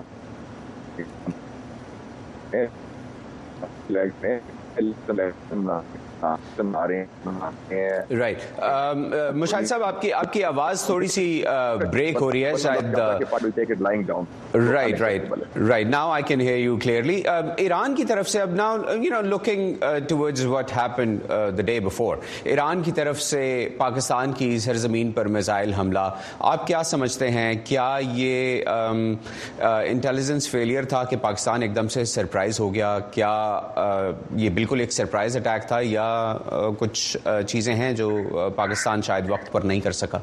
राइट। मुशाहिद साहब, आपकी आपकी आवाज थोड़ी सी ब्रेक हो रही है शायद। Right right right now I can hear you clearly. Iran की तरफ से अब now you know looking towards what happened the day before, Iran की तरफ से पाकिस्तान की सरजमीन पर मिसाइल हमला, आप क्या समझते हैं? क्या ये इंटेलिजेंस फेलियर था कि पाकिस्तान एकदम से सरप्राइज हो गया? क्या uh, ये बिल्कुल एक सरप्राइज अटैक था या uh, कुछ uh, चीजें हैं जो uh, पाकिस्तान शायद वक्त पर नहीं कर सका?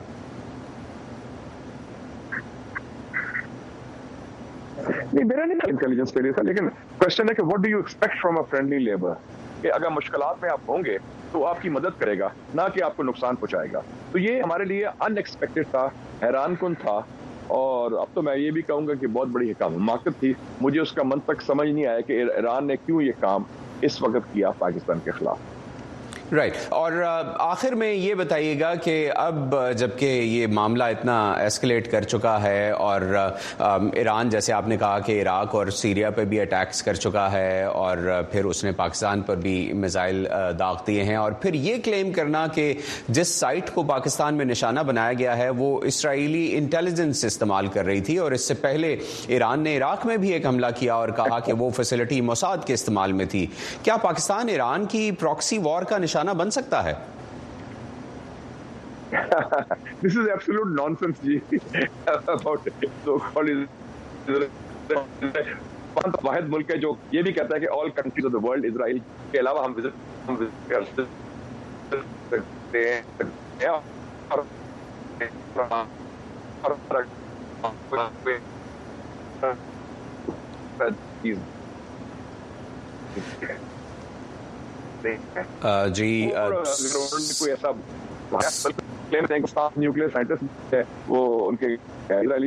नहीं, मेरा नहीं इंटेलिजेंस फेलियर था, लेकिन क्वेश्चन है कि what do you expect from a friendly labour, कि अगर मुश्किलात में आप होंगे तो आपकी मदद करेगा, ना कि आपको नुकसान पहुंचाएगा। तो ये हमारे लिए अनएक्सपेक्टेड था, हैरान कुन था, और अब तो मैं ये भी कहूंगा कि बहुत बड़ी हिमाकत थी। मुझे उसका मंतक समझ नहीं आया कि ईरान ने क्यों ये काम इस वक्त किया पाकिस्तान के खिलाफ। Right right. और आखिर में ये बताइएगा कि अब जबकि ये मामला इतना एस्केलेट कर चुका है और ईरान, जैसे आपने कहा कि इराक और सीरिया पे भी अटैक्स कर चुका है और फिर उसने पाकिस्तान पर भी मिसाइल दाग दिए हैं, और फिर ये क्लेम करना कि जिस साइट को पाकिस्तान में निशाना बनाया गया है वो इसराइली इंटेलिजेंस इस्तेमाल कर रही थी, और इससे पहले ईरान ने इराक में भी एक हमला किया और कहा कि वो फैसिलिटी मोसाद के इस्तेमाल में थी। क्या पाकिस्तान ईरान की प्रॉक्सी वॉर का निशाना बन सकता है? This is absolute nonsense ji about so-called वाहिद मुल्क है जो ये भी कहता है कि all countries of the world Israel के अलावा हम विजिट हम विजिट कर सकते हैं, Uh, जी कोई ऐसा न्यूक्लियर साइंटिस्ट है वो उनके इजरायली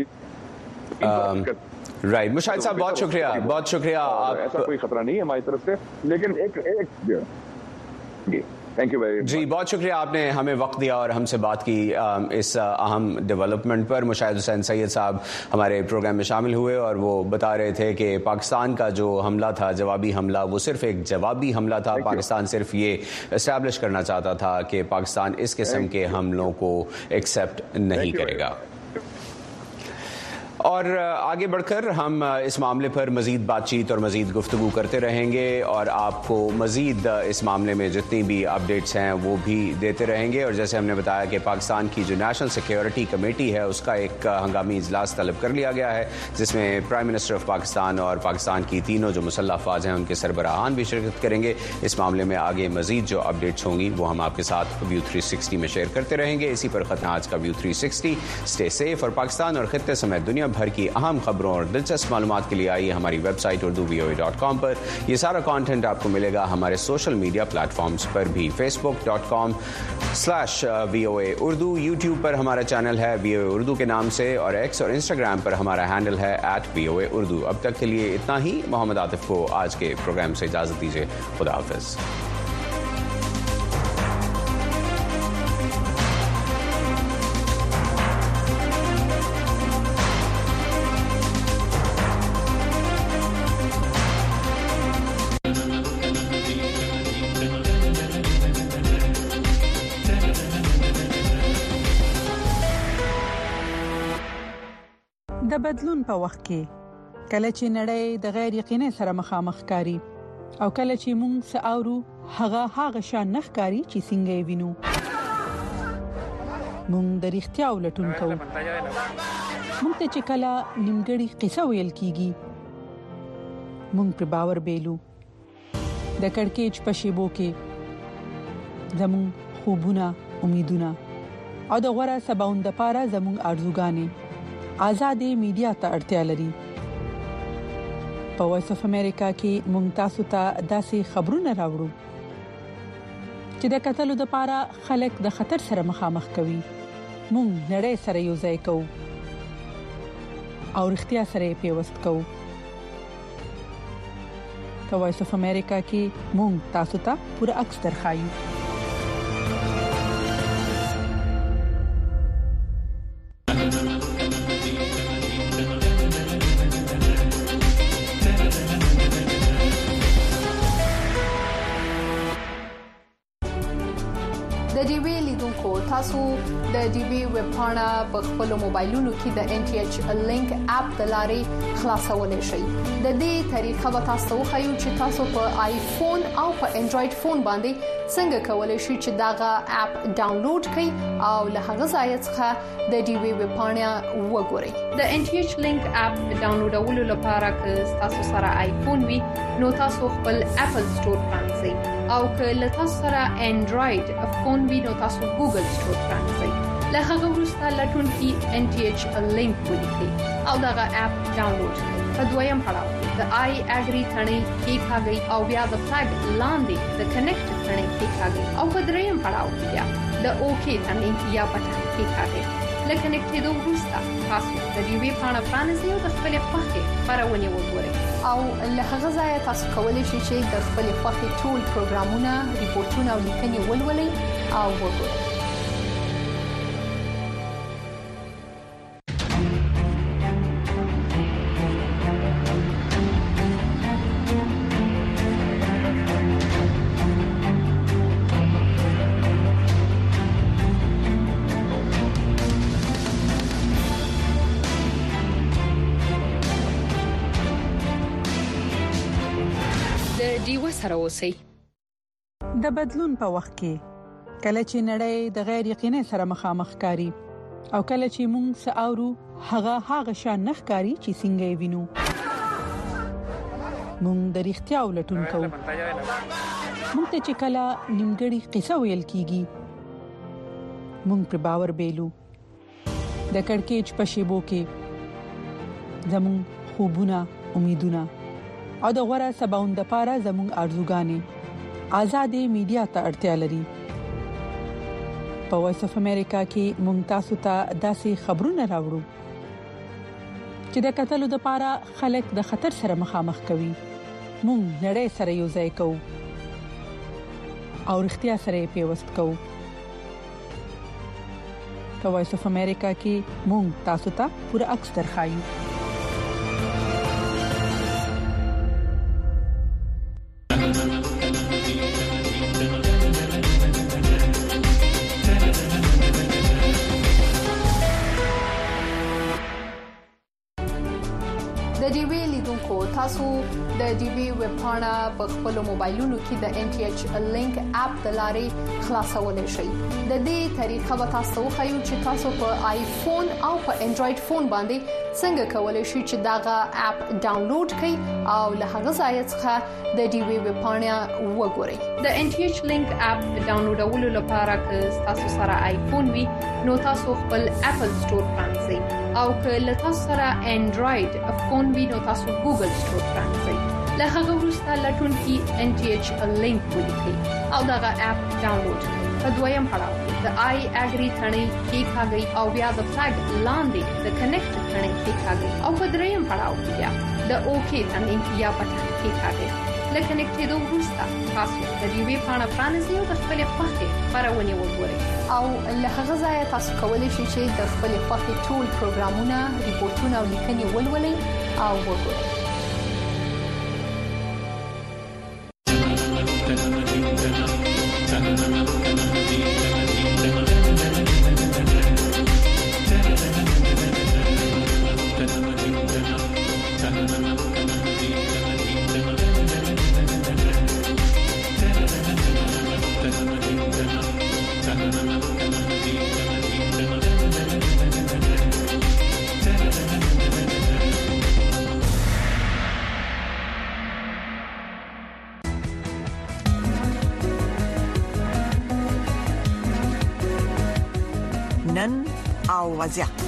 राइट। मुशाहिद साहब, बहुत शुक्रिया, बहुत शुक्रिया। आप ऐसा कोई खतरा नहीं है हमारी तरफ से, लेकिन एक एक thank you very much ji, बहुत शुक्रिया, आपने हमें वक्त दिया और हमसे बात की इस अहम डेवलपमेंट पर। मुशाहिद हुसैन सैयद साहब हमारे प्रोग्राम में शामिल हुए और वो बता रहे थे कि पाकिस्तान का जो हमला था, जवाबी हमला, वो सिर्फ एक जवाबी हमला था। पाकिस्तान सिर्फ ये इस्टेब्लिश करना चाहता था कि पाकिस्तान इस किस्म के हमलों को एक्सेप्ट नहीं करेगा। और आगे बढ़कर हम इस मामले पर मज़ीद बातचीत और मज़ीद गुफ्तगू करते रहेंगे और आपको मज़ीद इस मामले में जितनी भी अपडेट्स हैं वो भी देते रहेंगे। और जैसे हमने बताया कि पाकिस्तान की जो नेशनल सिक्योरिटी कमेटी है उसका एक हंगामी इजलास तलब कर लिया गया है, जिसमें प्राइम मिनिस्टर ऑफ पाकिस्तान और पाकिस्तान की तीनों जो मुसल्लह अफवाज हैं उनके सरबराहान भी शिरकत करेंगे। इस मामले में आगे मज़ीद जो अपडेट्स होंगी वो हम आपके साथ व्यू थ्री सिक्सटी में शेयर करते रहेंगे। इसी पर ख़त्म आज का view three sixty. Stay safe और पाकिस्तान और खित्ते समेत दुनिया भर की अहम खबरों और दिलचस्प मालूमात के लिए आइए हमारी website Urdu V O A dot com पर। यह सारा कंटेंट आपको मिलेगा हमारे सोशल मीडिया प्लेटफॉर्म्स पर भी, Facebook dot com slash V O A Urdu, YouTube पर हमारा चैनल है वी ओ ए उर्दू के नाम से, और एक्स और इंस्टाग्राम पर हमारा हैंडल है at V O A Urdu. अब तक के लिए इतना ही। मोहम्मद आतिफ को आज के प्रोग्राम से इजाजत दीजिए। खुदा हाफिज। د بدلون په وخت کې کله چې نړۍ د غیر یقیني سره مخامخ کاری او کله چې موږ ساورو هغه هغه شان نخکاری چې څنګه وینو موږ د اړتیا ولټون کوو موږ ته چې کله نیمګړی قصه ویل کیږي موږ پر باور بیلو د کڑکېچ په شیبو کې زمون خوبونه امیدونه او د غوړه سباوند لپاره زمون ارزوګانې آزادې میډیا ته اړتیا لري په وایس اف امریکا کې موږ تاسو ته داسې خبرونه راوړو چې د قتل لپاره خلک د خطر سره مخامخ کوي موږ نړۍ سره یو ځای کوو او اړتیا سره پیوست کوو په وایس اف امریکا کې موږ تاسو ته پوره عکس درخایو د ډي وی لیدونکو تاسو د ډي وی ویب پاڼه په خپل موبایلونو کې د ان ټي ایچ لینک اپ د لارې خلاصولای شئ د دې طریقه به تاسو خو چې تاسو په آیفون او په انډراید فون باندې څنګه کولای شئ چې داغه اپ ډاونلوډ کړئ او له هغه ځای څخه د ډي وی ویب پاڼه وګورئ د ان ټي ایچ لینک اپ ډاونلوډولو لپاره که تاسو سره آیفون وي نو تاسو خپل اپل سٹور پرانځئ او که له تاسو سره انډراید فون وي نو تاسو ګوګل سٹور پرانځئ له هغه وروسته لټون کې ان ټي ایچ لینک ولیکئ او دغه اپ ډاونلوډ کړئ په دویم پړاو د آی اګری ثنې کې ښاګي او بیا د فلګ لاندې د کنیکټ ثنې کې ښاګي او په دریم پړاو کې بیا د اوکې ثنې یا بټن کې ښاګي لکه کنیکټېدو وروسته تاسو د دې وی پاڼه پرانځئ او د خپل خوښې خبرونه وګورئ او له هغه ځای تاسو کولی شئ چې د خپل خوښې ټول پروګرامونه ریپورتونه او لیکنې ولولئ او وګورئ سره اوسئ د بدلون په وخت کې کله چې نړۍ د غیر یقیني سره مخامخ کاری او کله چې موږ ساورو هغه هغه شان نخکاری چې څنګه وینو موږ د اړتیا ولټون کوو موږ ته چې کله نیمګړی قصه ویل کیږي موږ پر باور بیلو د کڑکېچ په شیبو کې زمون خوبونه امیدونه او د غوړه سباوند لپاره زموږ ارزوګانې آزادې میډیا ته اړتیا لري په وایس اف امریکا کې موږ تاسو ته داسې خبرونه راوړو چې د قتل لپاره خلک د خطر سره مخامخ کوي موږ نړۍ سره یو ځای کوو او اړتیا سره پیوست کوو په وایس اف امریکا کې موږ تاسو ته پوره عکس درخایو تاسو د ډي وی ویب پاڼه په خپل موبایلونو کې د ان ټي ایچ لینک اپ د لارې خلاصولای شئ د دې طریقه به تاسو خو چې تاسو په آیفون او په انډراید فون باندې څنګه کولای شئ چې داغه اپ ډاونلوډ کړئ او له هغه ځای څخه د ډي وی ویب پاڼه وګورئ د ان ټي ایچ لینک اپ ډاونلوډولو لپاره که تاسو سره آیفون وي نو تاسو خپل اپل سٹور پرانځئ او که له تاسو سره انډراید فون وي نو تاسو ګوګل سٹور پرانځئ له هغه وروسته لټون کې ان ټي ایچ لینک ولیکئ او دغه اپ ډاونلوډ کړئ په دویم پړاو د آی اګری ثنې کې ښاګي او بیا د فلګ لاندې د کنیکټ ثنې کې ښاګي او په دریم پړاو کې بیا د اوکې ثنې یا بټن کې ښاګي لکه کنیکټېدو وروسته تاسو د دې وی پاڼه پرانځئ او د خپل خوښې خبرونه وګورئ او له هغه ځای تاسو کولی شئ چې د خپل خوښې ټول پروګرامونه ریپورتونه او لیکنې ولولئ او وګورئ Thank you. او وضعیت.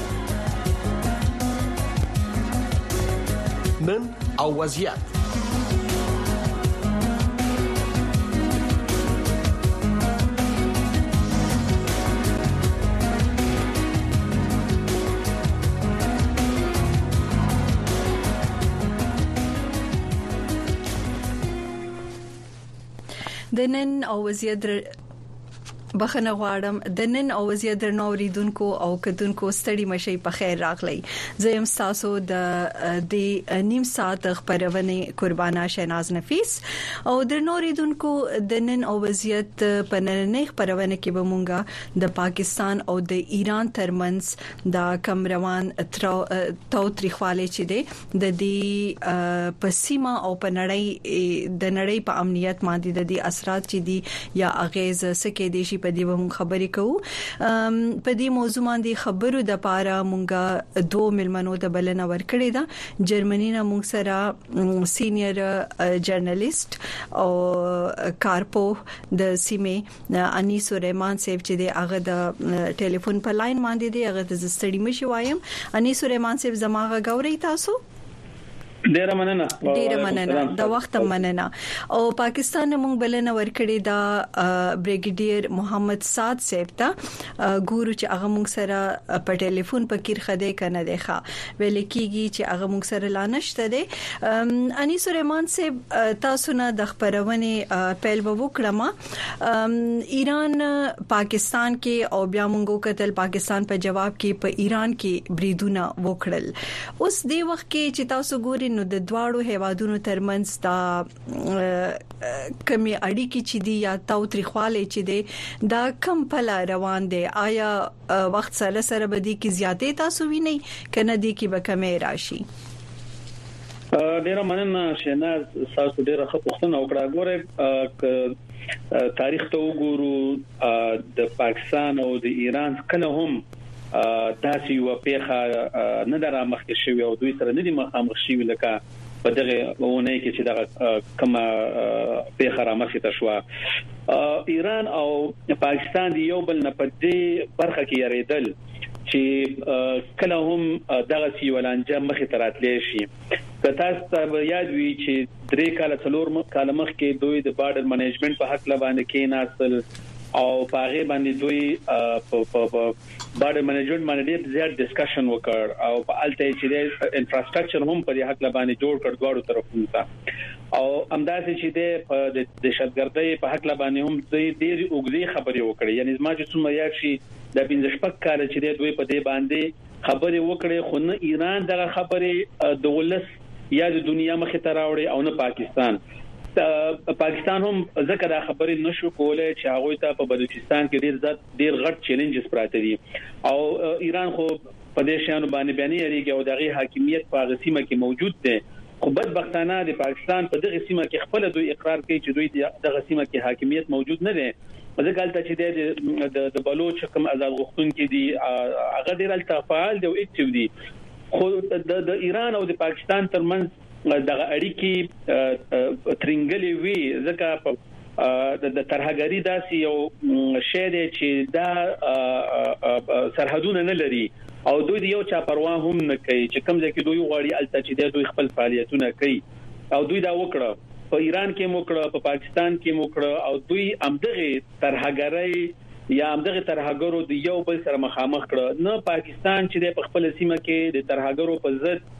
نن او وضعیت. د نن او وضعیت بخنه غواړم د نن او وضعیت درنوریدونکو او کتونکو ستړي مشي په خیر راغلی. زه يم تاسو د د نیم ساعت خبرونه قربانا شیناز نفیس او درنوریدونکو د نن او وضعیت په نن خبرونه کې به مونږه د پاکستان او د ایران ترمنځ د کم روان تو تاریخواله چې دی د دې پسیما او په نړۍ د نړۍ په امنیت باندې د دې اثرات چې دي یا اغیز سکه دي په دې ومن خبرې کوو. په دې موضوع باندې خبرو د پاره مونږه دوه ملمنو د بلنه ورکړې ده. جرمني نه مونږ سره سینیئر جرنالیست او کارپو د سیمه انیس رحمان صاحب چې د هغه د ټلیفون په لاین باندې دی. هغه د زستړي مشي وایم. انیس رحمان صاحب زماغه غوري تاسو ډیره مننه ډیره مننه د وخت مننه. او پاکستان موږ بلنه ورکړې دا بریګیډیر محمد صاد صاحب ته ګورو چې هغه موږ سره په ټلیفون په کیر خده کنه دی ښا ویل کیږي چې هغه موږ سره لانشته دی. انیس رحمان صاحب تاسو نه د خبرونه پیل وکړم. ایران پاکستان کې او بیا موږ کتل پاکستان په جواب کې په ایران کې بریدونه وکړل. اوس دی وخت کې چې تاسو ګورئ نو د دواړو هیوادونو ترمنځ دا کمی اړیکې چې دي یا تاوتریخواله چې دي دا کم پلا روان دي. آیا وخت سره سره بدی کې زیاتې تاسو ویني کنه دي کې به کمی راشي؟ ډیره مننه شیناز تاسو ډیره ښه پوښتنه وکړه. ګوره تاریخ ته وګورو د پاکستان او د ایران کله هم تاسو یو پیخه نه درا مخکې شوی او دوی سره نه دي مخامخ شوی لکه په دغه ونه کې چې دغه کومه پیخه را مخې ته شو. ایران او پاکستان دی یو بل نه په دې برخه کې یریدل چې کله هم دغه سی ولانجه مخې ته راتلی شي. که تاسو ته یاد وي چې درې کال څلور کال مخکې دوی د بارډر منیجمنت په حق لبانې کې ناسل او پاغه باندې دوی په بارډر منیجمنت باندې ډېر زیات ډسکشن وکړ او په الته چې د انفراستراکچر هم په دې حق باندې جوړ کړ دواړو طرفونو ته او امداسې چې د دهشتګردۍ په حق باندې هم ډېر اوږدې خبرې وکړې. یعنی زما چې څومره یاد شي د پنځه شپږ کال چې دوی په دې باندې خبرې وکړې خو نه ایران دغه خبرې د ولس یا د دنیا مخې ته راوړي او نه پاکستان. پاکستان هم ځکه دا خبرې نشو کولای چې هغه ته په بلوچستان کې ډیر ځات ډیر غټ چیلنجز پراته دي او ایران خو په دې شانو باندې بیانې لري او دغه حاکمیت په غسیمه کې موجود دی. خو بدبختانه د پاکستان په دغه سیمه کې خپل دوی اقرار کوي چې دوی دغه سیمه کې حاکمیت موجود نه دی. ځکه حالت چې د د بلوچ کوم آزاد غوښتونکو دي هغه ډیر التفاعل دی او اکټیو دي. خو د ایران او د پاکستان ترمنځ دغه اړیکې ترنګلې وی ځکه د ترهګری داسې یو شی دی چې دا سرحدونه نه لري او دوی یو چا پروا هم نه کوي چې کوم ځکه دوی غواړي الته چې دوی خپل فعالیتونه کوي او دوی دا وکړه په ایران کې موکړه په پاکستان کې موکړه او دوی امدغه ترهګری یا امدغه ترهګرو د یو بل سره مخامخ کړه. نه پاکستان چې د خپل سیمه کې د ترهګرو په ضد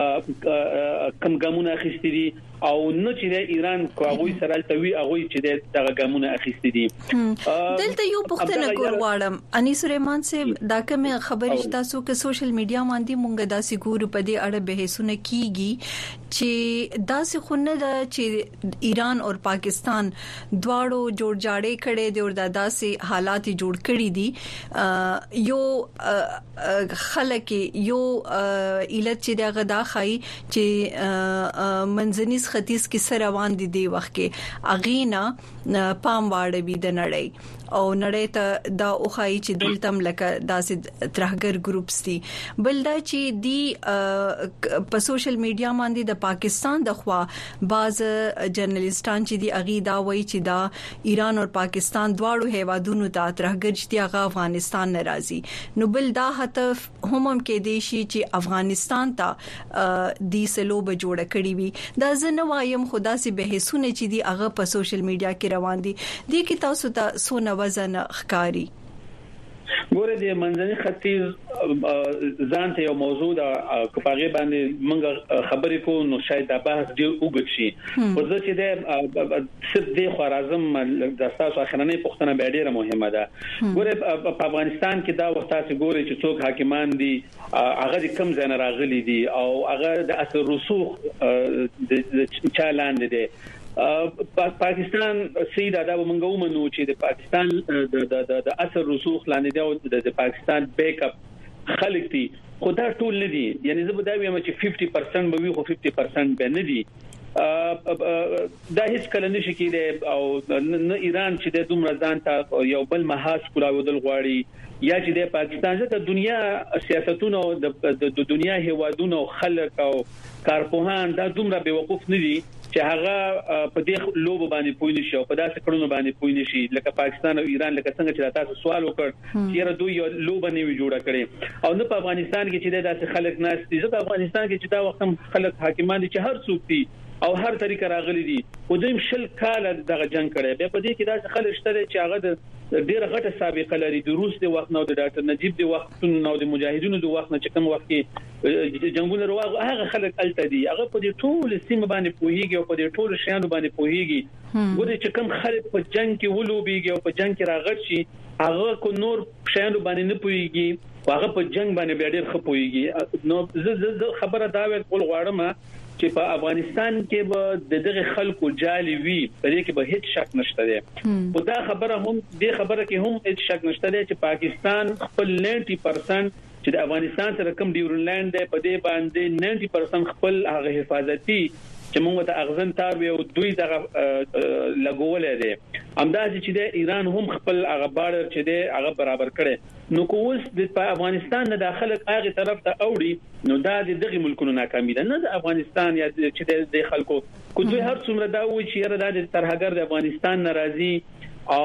کم ګامونه اخیستي دي او نه چې د ایران کوغوي سره التوي هغه چې دغه ګامونه اخیستي دي. دلته یو پوښتنه کول غواړم انیس رحمان صاحب دا کوم خبرې چې تاسو کې سوشل میډیا باندې مونږ داسې ګورو په دې اړه بحثونه کیږي چې داسې خونه د چې ایران او پاکستان دواړو جوړ جاړې کړي دي او داسې حالات جوړ کړي دي. یو خلک یو علت چې دغه دا خای چې منځني ختیځ کې سره روان دي دی وخت کې اغینا پام واړوي د نړۍ او نړۍ ته دا اوخای چې دلتم لکه داسې ترهګر ګروپس دي بل دا چې دی په سوشل میډیا باندې د پاکستان د خوا باز جرنالستان چې دی اغي دا وایي چې دا ایران او پاکستان دواړو هیوادونو ته ترهګر چې هغه افغانستان ناراضي نو بل دا هدف هم هم کې دی چې افغانستان ته د سلوب جوړ کړی وي دا زنه وایم خدا سي بحثونه چې دی هغه په سوشل میډیا کې روان دي د کی تاسو ته سونه وزن ښکاری ګوره د منځني ختیځ ځان ته یو موضوع دا کپاغه باندې موږ خبرې کوو نو شاید دا بحث ډیر وګت شي او زه چې د صرف د خوارزم د اساس اخرنۍ پښتنه به ډیره مهمه ده ګوره په افغانستان کې دا وخت تاسو ګورئ چې څوک حاکمان دي هغه د کم ځای راغلي دي او هغه د اثر رسوخ د چالان دي پاکستان سیدا دا موږ ومنو چې د پاکستان د د اثر رسوخ لاندې د د پاکستان بیک اپ خلک دي خدا ټول نه دي یعنی زه به دا وایم چې پنځه پرسنټ به وي خو پنځه پرسنټ به نه دي دا هیڅ کله نشي کېده او نه ایران چې د دومره ځان ته یو بل محاس کولاودل غواړي یا چې د پاکستان ته دنیا سیاستونو د دنیا هیوادونو خلک او کارپوهان دا دومره بیوقوف نه دي چې هغه په دې لوب باندې پوي نشي او په داسې کړنو باندې پوي نشي لکه پاکستان او ایران لکه څنګه چې تاسو سوال وکړ چې را دوی لوب نه وی جوړه کړي او نه په افغانستان کې چې داسې خلک ناس دي ځکه افغانستان کې چې دا وخت خلک حاکمان دي چې هر څوک دي او هر طریقه راغلي دي او دوی شل کال دغه جنگ کړي به په دې کې داسې خلک شته چې هغه د ډیره غټه سابقه لري د روس د وخت نو د ډاکټر نجیب د وخت نو د مجاهدینو د وخت نه چې کوم وخت کې جنگونه رواغ هغه خلک الته دي هغه په دې ټول سیمه باندې پوهیږي او په دې ټول شیانو باندې پوهیږي ګوري چې کوم خلک په جنگ کې ولوبيږي او په جنگ کې راغټ شي هغه کو نور شیانو باندې نه پوهیږي هغه په جنگ باندې ډېر ښه پوهیږي نو زه خبره دا ویل کول غواړم چې په افغانستان کې به دغه خلکو جالي وي په دې کې به هیڅ شک نشته دی او دا خبره هم دې خبره کې هم هیڅ شک نشته دی چې پاکستان خپل نوي پرسنټ چې د افغانستان سره کوم ډیورلند دی په دې باندې نوي پرسنټ خپل هغه حفاظتي چې موږ ته اغزن تار وي او دوی دغه لګولې دي همداسې چې د ایران هم خپل هغه بارډر چې دی هغه برابر کړي نو کوس د افغانستان نه داخله هغه طرف ته اوړي نو دا د دغه ملکونو ناکامي ده نه د افغانستان یا چې د خلکو کو دوی هر څومره دا وایي چې را د ترهګر د افغانستان ناراضي او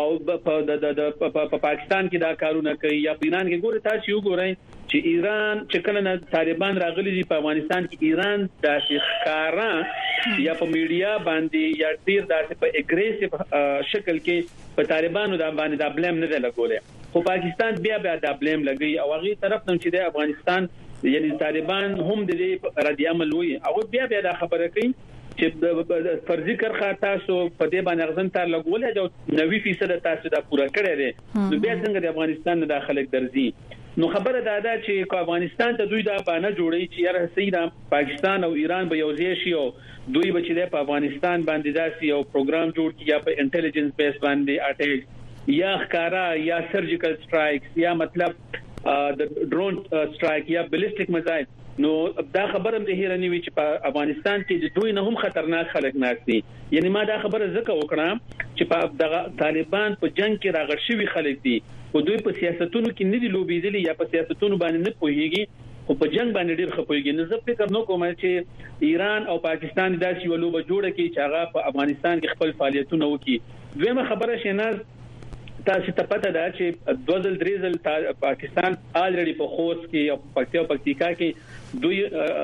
په پاکستان کې دا کارونه کوي یا ایران کې ګوره تاسو یو ګورئ چې ایران چې کله نه طالبان راغلي دي په افغانستان کې ایران د ښکارا یا په میډیا باندې یا ډیر داسې په اګریسیو شکل کې په طالبانو د باندې د بلیم نه لګولې خو پاکستان بیا بیا د بلیم لګي او هغه طرف نه چې د افغانستان یعنی طالبان هم د دې رد عمل وي او بیا بیا د خبره کوي چې فرضي کرخه تاسو په دې باندې غزن تر لګولې او نوي فیصد تاسو دا پوره کړی دی نو بیا څنګه د افغانستان نه داخله درځي نو خبره دا ده چې افغانستان ته دوی دا باندې جوړي چې یاره سیدا پاکستان او ایران به یوځای شي او دوی به چې په افغانستان باندې داسې یو پروګرام جوړ کړي یا په انټيليجنس بیس باندې اټیک یا ښکارا یا سرجیکل سټرایکس یا مطلب د ډرون سټرایک یا بالستیک میزایل نو دا خبره د هیرانی وی چې په افغانستان کې دوی نه هم خطرناک خلک ناشتي یعنی ما دا خبره زکه وکړم چې په دغه طالبان په جنگ کې راغړ شوی خلک دي او دوی په سیاستونو کې نه دي لوبېدلي یا په سیاستونو باندې نه پوهیږي او په جنگ باندې ډیر خپويږي نو زه فکر نو کوم چې ایران او پاکستان داسې ولوبه جوړه کړي چې هغه په افغانستان کې خپل فعالیتونه وکړي دویمه خبره شیناز تاسو ته پته ده چې دوزل دریزل پاکستان الریډي په خوست کې او پکتیا او پکتیکا کې دوی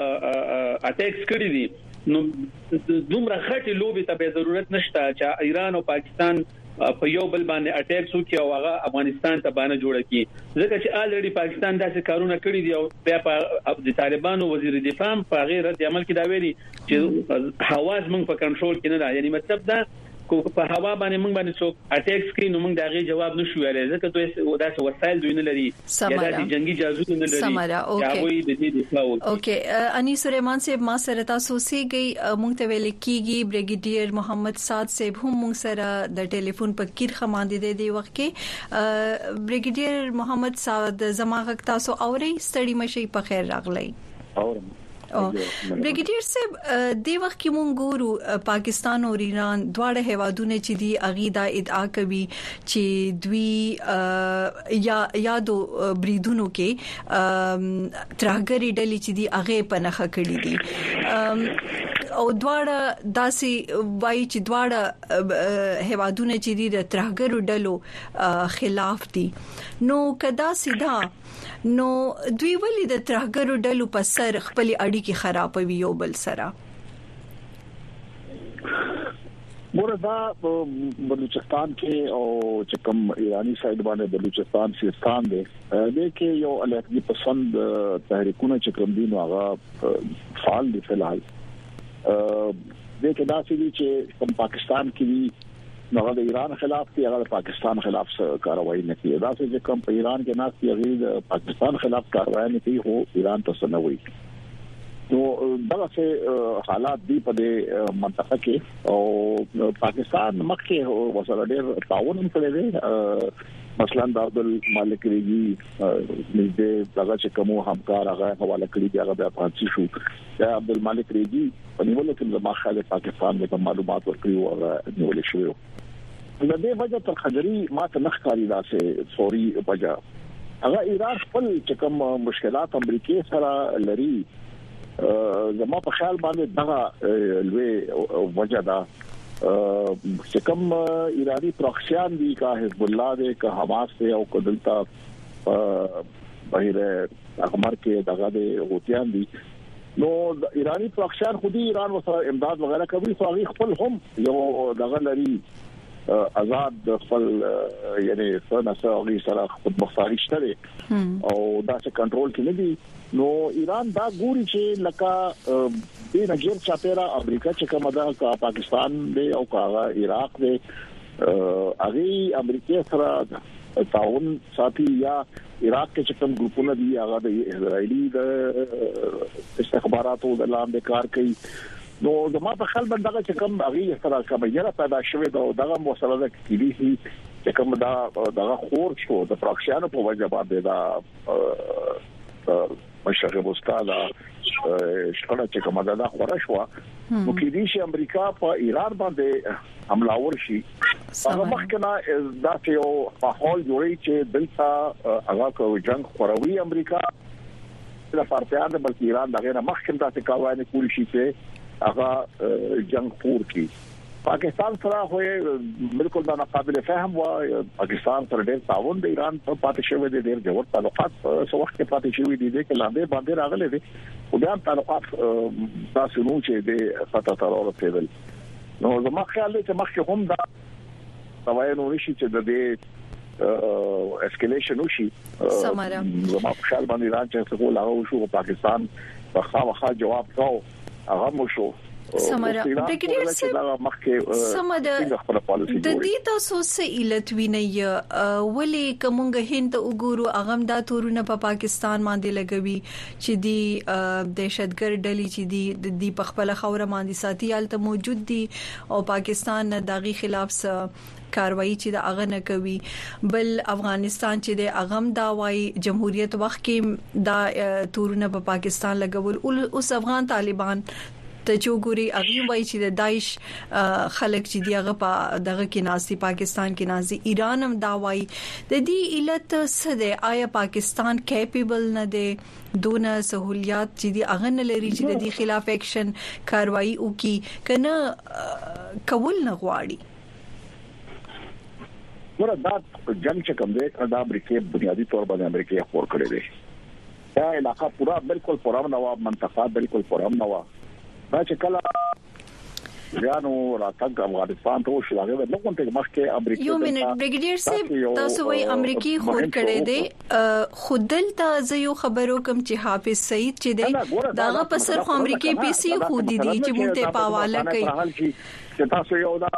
اٹیکس کړی دي نو دومره خټي لوبي ته به ضرورت نشته چې ایران او پاکستان په یو بل باندې اٹیکس وکړي او هغه افغانستان ته باندې جوړ کړي ځکه چې الریډي پاکستان داسې کارونه کړی دي او بیا په د طالبانو وزیر دفاع په غیر رد عمل کې دا ویلي چې حواس موږ په کنټرول کې نه ده یعنی مطلب دا کو په هوا باندې موږ باندې څوک اٹیک کوي نو موږ داغه جواب نشو ویلای ځکه دوی داسې وسایل دوی نه لري یا داسې جنگي جاسوس نه لري سمرا اوکې اوکې اني سليمان صاحب ما سره تاسو سي گئی موږ ته ویل کیږي بریګیډیر محمد سعد صاحب هم موږ سره د ټلیفون په کیر خماندې دي د وخت کې بریګیډیر محمد سعد زماغه تاسو اوري ستړي مشي په خیر راغلی اورم بریګیډیر صاحب د وخت کې مونږ ګورو پاکستان او ایران دواړه هیوادونه چې دی اغیدا ادعا کوي چې دوی یا یادو بریدونو کې ترهګری ډلې چې دی هغه پنهخه کړې دي او دواړه داسې وایي چې دواړه هیوادونه چې دی د ترهګرو ډلو خلاف دي نو کدا سیدا نو دوی ولې د ترهګرو ډلو په سر خپل اړیکې خرابوي یو بل سره وردا بلوچستان کې او چې کوم ایرانی سایډ باندې بلوچستان سیستان دی د کې یو علیحدګي پسند تحریکونه چې کوم دي نو هغه فعال دي فلحال د کې داسې دي چې کوم پاکستان کې دي نو د ایران خلاف دی هغه پاکستان خلاف کاروایی نه کوي دا چې کوم په ایران کې ناس دی غیر پاکستان خلاف کاروایی نه کوي هو ایران ته سنوي نو دغه څه حالات دی په دې منطقه کې او پاکستان مخکې وسره ډېر تعاون کړی دی مثلا د عبد الملک ریجی نږدې دغه چې کوم همکار هغه حواله کړی دی هغه بیا پاتې شو دا عبد الملک ریجی په نیولو کې د مخالف پاکستان د معلومات ورکړي او نیول شوی د دې وجه تر خجري ماته نخکاری داسې فوري وجه هغه ایران خپل چې کوم مشکلات امریکای سره لري زما په خیال باندې دغه لوی وجه دا چې کوم ایرانی پروکسیان دي کا حزب الله دي کا حماس دي او کدلتا بهر احمر کې دغه دي هوتیان دي نو ایرانی پروکسیان خودي ایران وسره امداد وغیرہ کوي خو هغه خپل هم یو دغه لري آزاد خپل یعنی څنګه سره سره خود مختاری شته او دا څه کنټرول کې نه دي نو ایران دا ګوري چې لکه د نګیر چاپیرا امریکا چې کومه ده کا پاکستان دی او کا عراق دی هغه امریکا سره تعاون ساتي یا عراق کې چې کوم ګروپونه دي هغه د اسرائیلي د استخباراتو د لاندې کار کوي نو زما په خپل بندګه چې کوم هغه سره کومه یره پیدا شوه دا دغه مسله ده چې چې کوم دا دغه خور شو د پروکسیانو په وجه باندې دا مشرق وسطا شکړه چې کومه دا خورا شو نو کې دي چې امریکا په ایران باندې حمله ورشي هغه مخکنه دا چې یو ماحول جوړي چې دلته هغه کو جنگ خوروي امریکا د فارسیان د بلکې ایران دغه مخکنه تاسو کاوانه کولی شي چې هغه جنگ پور کی پاکستان سره هوې بالکل دا قابل فهم و پاکستان سره ډېر تعاون د ایران په پاتې شوی دی ډېر جوړ تعلقات سو وخت کې پاتې شوی دي چې لاندې باندې راغلي دي او بیا تعلقات تاسو نو چې د فتح تر ورسېدل نو زما خیال دی چې مخکې هم دا سوای نو نشي چې د دې اسکلیشن وشي زما خیال باندې ایران چې څه ولاو شو پاکستان په خامخا جواب کاو هغه مو شو سمره بریګیډیر صاحب سمره د دې تاسو سه الټوینه ولې کومه هند وګورو اغم دا تورونه په پاکستان باندې لګوي چې دی دهشتګر ډلې چې دی د پخپل خوره باندې ساتي حالت موجود دي او پاکستان دغه خلاف کاروایی چې د اغه نه کوي بل افغانستان چې د اغم دا وای جمهوریت وخت کې دا تورونه په پاکستان لګول اوس افغان طالبان ته چوغوري اغه وای چې د داعش خلک چې دیغه په دغه کې ناسي پاکستان کې ناسي ایران هم دا وای د دې علت سده آیا پاکستان کیپیبل نه دی دونه سہولیات چې دی اغه نه لري چې د دې خلاف اکشن کاروایی وکي کنه قبول نه غواړي ورته جنگ چې کوم دی دا امریکای بنیادی طور باندې امریکای خور کړی دی دا علاقہ پورا بالکل پرام نوا منطقه بالکل پرام نوا دا چې کله ځانو راتګ افغانستان ته شو هغه نو کوم ته مخکې امریکا یو منټ بریګیډیر صاحب تاسو وایي امریکای خور کړی دی خودل ته زه یو خبرو کوم چې حافظ سعید چې دی داغه په سر خو امریکای پیسې خو دي چې مونږ ته پاواله کوي چې تاسو یو دا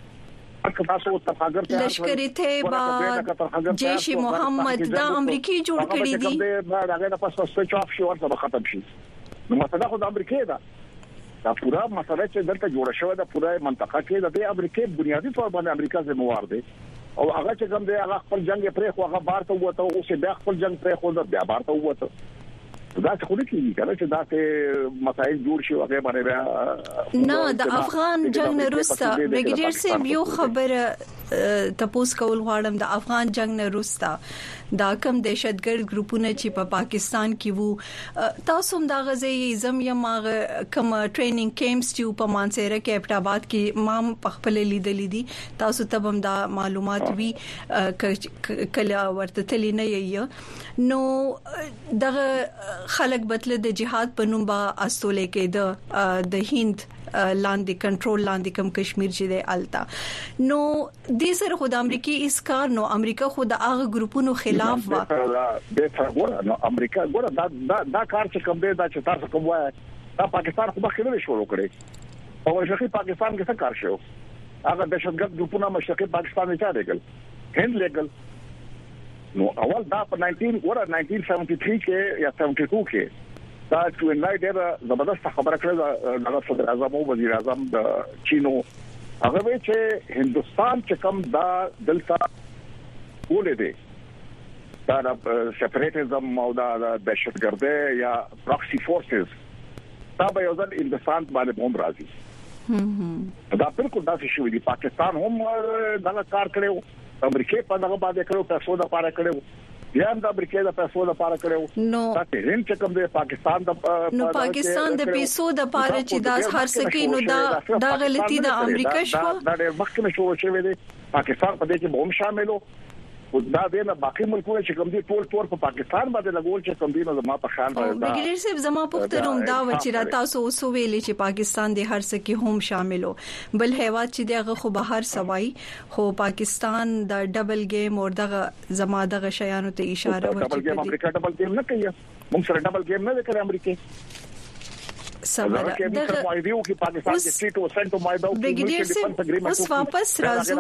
لشکری طیبه جیش محمد دا امریکای جوړ کړی دي دا هغه نه پس سویچ اف شي ورته ختم شي نو مثلا خو د امریکای دا دا پورا مسله چې دلته جوړه شوې ده پورا منطقه کې د امریکای بنیادی طور باندې امریکا ذمہوار دی او هغه چې کوم دی هغه خپل جنگ پرې خو هغه بار ته وته او چې بیا خپل جنگ پرې خو بیا بار ته وته دا څه خو نه کیږي کنه چې دا څه مسایل جوړ شي هغه باندې بیا نه د افغان جنگ نه روستا بریګیډیر صاحب یو خبره تاسو کول غواړم د افغان جنگ نه روستا دا کم دهشتګرد ګروپونه چې په پا پاکستان کې وو تاسو هم دا غزې زم یم کوم ټریننګ کیمپس چې په مانسيره کې اپټاباد کې مام خپل لیدلې دي تاسو ته هم دا معلومات وی کله ورته تلی نه یې نو دغه خلک بتل د جهاد په نوم با استولې کې د د هند لاندې کنټرول لاندې کم کشمیر چې دی التا نو د سر خود امریکای اس کار نو امریکا خود هغه ګروپونو خلاف وا د څنګه نو امریکا ګوره دا دا کار چې کوم دی دا چې تاسو کوم وای دا پاکستان خو مخکې نه شروع کړی او مشرقي پاکستان کې څه کار شو هغه دهشتګرد ګروپونه مشرقي پاکستان نه چا دیګل هند لیګل نو اول دا په نائنټین ګوره نائنټین سیونټي تھری کې یا سیونټي ټو کې دا چې انلای ډېر زبردست خبره کړې دا صدر اعظم او وزیر اعظم د چینو هغه وی چې هندستان چې کوم دا دلته ولې دی دا د سپریټیزم او دا د دهشتګردۍ یا پراکسي فورسز دا به یو ځل هندستان باندې بوم راځي دا بالکل دا څه شوی دی پاکستان هم دا کار کړو امریکا په دغه باندې کړو تاسو دا پاره کړو یا د امریکا د پیسو لپاره کړو نو تاسو هند چې کوم د پاکستان د نو پاکستان د پیسو د لپاره چې داس هر سکه نو دا دا غلطي د امریکا شو دا ډېر مخکې شو چې وي پاکستان په دې کې بوم شاملو او دا د باقي ملکونو چې کوم دي ټول ټول په پاکستان باندې لګول چې کوم دي نو زما په خیال باندې دا بګیر صاحب زما پختروم دا و چې را تاسو اوسو ویلې چې پاکستان د هر سکه هم شاملو بل هیواد چې دغه خو بهر سوای خو پاکستان د ډبل گیم او دغه زما دغه شیانو ته اشاره ورکړي ډبل گیم امریکا ډبل گیم نه کوي موږ سره ډبل گیم نه کوي امریکا سمره دغه پاکستان کې سټ او سنټو مایدو کې اوس واپس راځو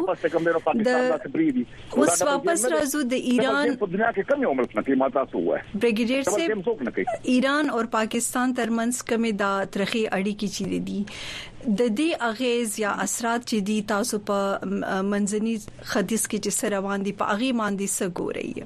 د اوس واپس راځو د ایران په دنیا کې کوم یو ملک نه کې ماته سو وای بریګیډیر صاحب ایران او پاکستان ترمنځ کومه دا ترخی اړیکې چي دي د دې اغیز یا اثرات چې دي تاسو په منځني ختیځ کې چې سره روان دي په اغي باندې څه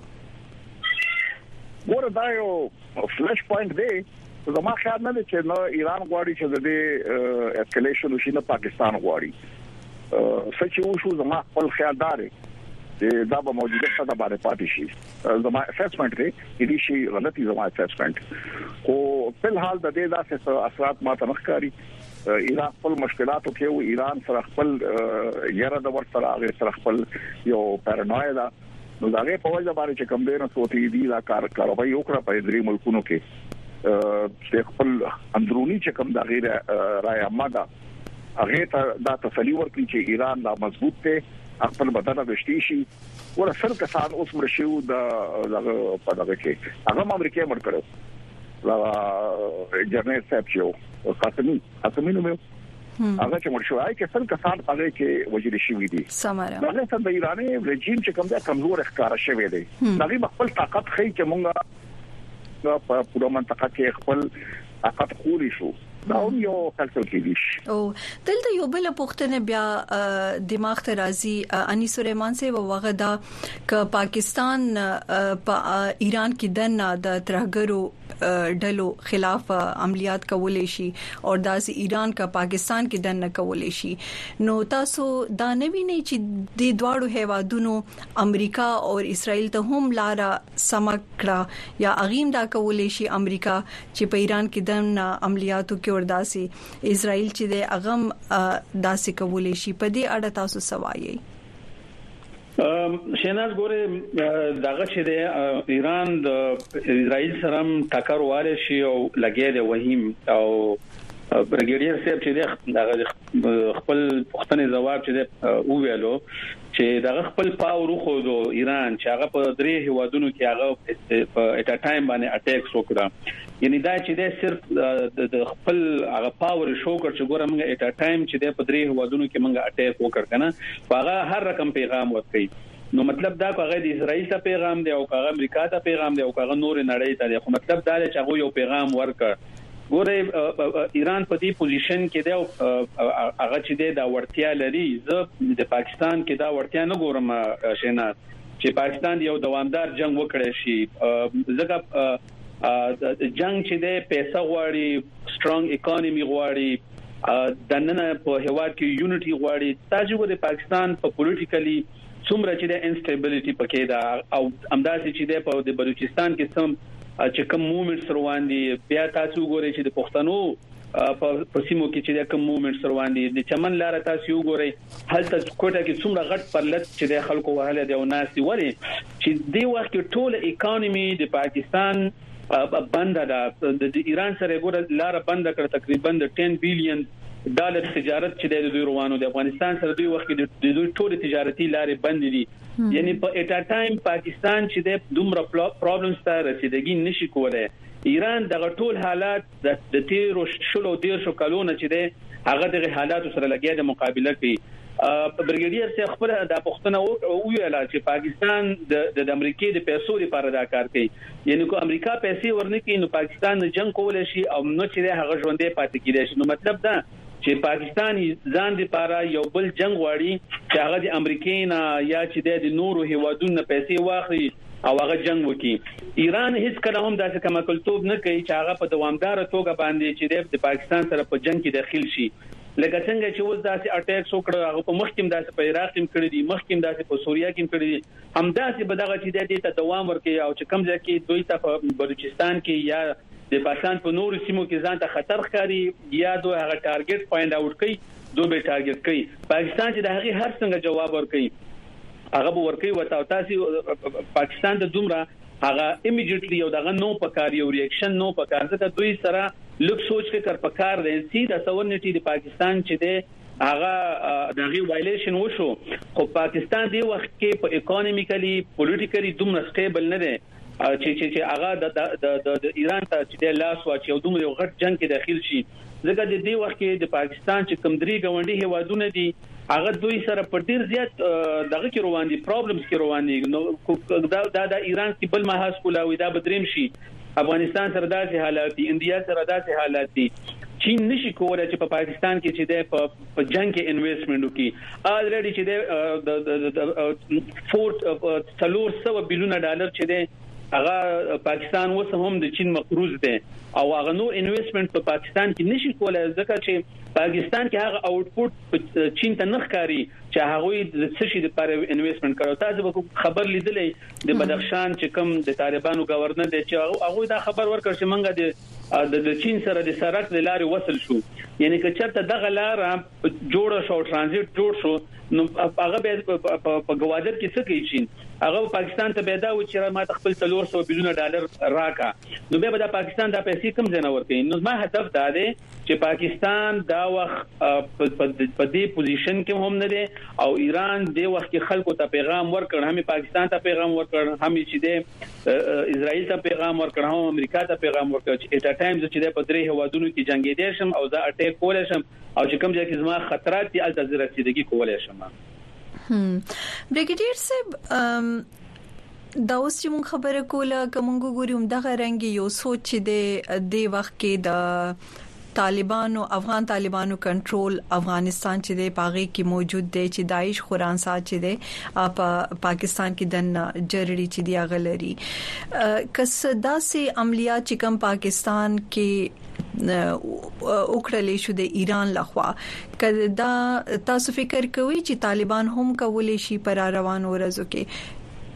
ګوري ګوره دا یو فلش پوینټ دی زما خیال نه چې نو ایران غواړي چې د دې اسکلیشن وشي نه پاکستان غواړي سچ یو شو زما خپل خیال دار دی دا به موجوده څه د باندې پاتې شي زما اسسمنت دی دې شي غلطي زما اسسمنت او په حال د دې داسې اثرات ما ته مخکاري ایران خپل مشکلاتو کې او ایران سره خپل یره د ور سره هغه سره خپل یو پارانویا ده نو دا غي په وجه باندې چې کوم دی نو سوتي دي دا کار کاروي وکړه په درې ملکونو کې چې خپل اندرونی چې کوم د غیر رائے عامه هغه ته دا تسلی ورکړي چې ایران لا مضبوط ته خپل بدن غشتي شي ورسره کسان اوس مرشو د دغه په دغه کې هغه امریکا مړ کړو لا جنرال صاحب چې قاسمي قاسمي نو هغه چې مرشو آی کې څنګه کسان هغه کې وجري شوی دي سماره هغه څنګه د ایراني رژیم چې کوم دا کمزور ښکارا شوی دی هغه خپل طاقت خي چې مونږه په پوره منطقه کې خپل طاقت خوري شو دا یو کلچر کې او دلته یو بل پوښتنه بیا دماغ ته راځي اني سليمان سے وغه دا ک پاکستان په ایران کې دنه د ترهګرو ډلو خلاف عملیات کولې شي او داسې ایران کا پاکستان کې دنه کولې شي نو تاسو دا نه وینئ چې د دواړو هیوادونو امریکا او اسرائیل ته هم لاره سمکړه یا اغیم دا کولې شي امریکا چې په ایران کې دنه عملیاتو کې ورداسي اسرائیل چې د اغم داسې کولې شي په دې اړه تاسو سوایي شیناز ګوره دغه چې د ایران د اسرائیل سره ټکر واره شي او لګي د وهیم او برګیډیر صاحب چې دغه خپل پښتني جواب چې او ویلو چې دغه خپل پاور خو د ایران چې هغه په درې هوادونو کې هغه په اټ ا ټایم باندې اٹیک وکړه یعنی دا چې د صرف د خپل هغه پاور شو کړ چې ګوره موږ اټ ا ټایم چې د په درې هوادونو کې موږ اٹیک وکړ کنه هغه هر رقم پیغام ورکړي نو مطلب دا هغه د اسرائیل ته پیغام دی او هغه امریکا ته پیغام دی او هغه نور نړۍ ته دی خو مطلب دا چې هغه یو پیغام ورکړ ګوره ایران په دې پوزیشن کې دی هغه چې دا ورتیا لري زه د پاکستان کې دا ورتیا نه ګورم شینات چې پاکستان یو دوامدار جنگ وکړي شي ځکه جنگ چې د پیسې غواړي سترونګ اکانومي غواړي د نن په هواد کې یونټي غواړي تاسو د پاکستان په پولیټیکلی څومره چې د انسټیبিলিټي پکې دا او امداسي چې د په بلوچستان کې سم چې کوم موومېنټس روان دي بیا تاسو ګورئ چې د پښتنو په سیمو کې چې د کوم موومېنټس روان دي د چمن لار تاسو ګورئ هلته کوټه کې څومره غټ پرلط چې د خلکو وهله دی او ناس دی ولی چې د وخت کې ټول اکانومي د پاکستان بند ده د ایران سره ګوره لار بند کړ تقریبا د دس بلین ډالر تجارت چې د دوی روانو د افغانستان سره دوی وخت کې د دوی ټول تجارتي لارې بند دي یعنی په اټا ټایم پاکستان چې د دومره پرابلمز ته رسیدګي نشي کولای ایران دغه ټول حالات د تیر شلو ډیر شو کلونه چې د هغه د حالات سره لګیا د مقابله کوي برګیډیر څخه خپل د پښتنه او ویل چې پاکستان د امریکای د پیسو لپاره دا کار کوي یعنی کو امریکا پیسې ورنکې نو پاکستان جنگ کول شي او نو چې هغه ژوندې پاتې کیږي نو مطلب دا چې پاکستان ځان لپاره یو بل جنگ غواړي چې هغه د امریکای نه یا چې د نورو هیوادونو پیسې واخلي او هغه جنگ وکړي ایران هیڅ کله هم داسې کومه کلتوب نه کوي چې هغه په دوامدار توګه باندې چې د پاکستان سره په جنگ کې داخل شي لکه څنګه چې اوس داسې اٹیکس وکړ هغه په مخکیم داسې په عراق کې کړی دي مخکیم داسې په سوریه کې کړی دي همداسې بدغه چې د دې ته دوام ورکړي او چې کوم ځای کې دوی ته په بلوچستان کې یا د پاکستان په نورو سیمو کې ځان ته خطر ښکاري یا دوی هغه ټارګټ فایند اوټ کوي دوی به ټارګټ کوي پاکستان چې د هغه هر څنګه جواب ورکړي هغه به ورکړي وتا تاسو پاکستان د دومره هغه امیډیټلی یو دغه نو پکار یو ریاکشن نو پکار ځکه دوی سره لوک سوچ فکر پکار دی چې د سورنټي د پاکستان چې د هغه دغه وایلیشن وشو خو پاکستان دی وخت کې په اکانومیکلی پولیټیکلی دومره سټیبل نه دی چې چې چې هغه د د ایران ته چې د لاس واچي او دومره غټ جنگ کې داخل شي ځکه د دې وخت کې د پاکستان چې کم درې غونډي هیوادونه دي هغه دوی سره په ډیر زیات دغه کې روان دي پرابلمز کې روان دي نو دا د ایران کې بل محاس کولاوي دا بدریم شي افغانستان سره داسې حالات دي انډیا سره داسې حالات دي چین نشي کولای چې په پاکستان کې چې د په جنگ کې انویسټمنټ وکړي الریډي چې د فورت څلور سو بلیون ډالر چې د هغه پاکستان اوس هم د چین مقروض دی او هغه نو انویسټمنټ په پاکستان کې نشي کولای ځکه چې پاکستان کې هغه اوټپوټ چین ته نه ښکاری چې هغه د څه شي لپاره انویسټمنټ کړو تاسو خبر لیدلې د بدخشان چې کوم د طالبانو گورنر دی چې هغه دا خبر ورکړ چې منګه د د چین سره د سرک د لارې وصل شو یعنی که چېرته دغه لار جوړ شو ترانزیت جوړ شو نو هغه به په گوادر کې څه کوي چین هغه پاکستان ته پیدا و چې ما خپل څلور سو بلیون ډالر راکا نو به د پاکستان د پیسې کم ځنه ورکړي نو ما هدف دا دی چې پاکستان دا وخت په دې پوزیشن کې هم نه دی او ایران د وخت کې خلکو ته پیغام ورکړ هم پاکستان ته پیغام ورکړ هم چې د اسرائیل ته پیغام ورکړ هم امریکا ته پیغام ورکړ چې اټ ا ټایم چې د په درې هوادونو کې جنگي دي شم او دا اٹیک کول شم او چې کوم ځای کې زما خطرات دي الته رسیدګي کول شم هم بریګیډیر صاحب دا اوس چې مون خبره کوله کومګو ګوریم دغه رنګ یو سوچ دی د وخت کې د طالبانو افغان طالبانو کنټرول افغانستان چې د پاغي کې موجود دی چې داعش خوران سات چې دی په پاکستان کې د جرړي چې دی غلري کس داسې عملیات چې کوم پاکستان کې وکړلې شو د ایران لخوا کله دا تاسو فکر کوئ چې طالبان هم کولای شي پر روانو ورځو کې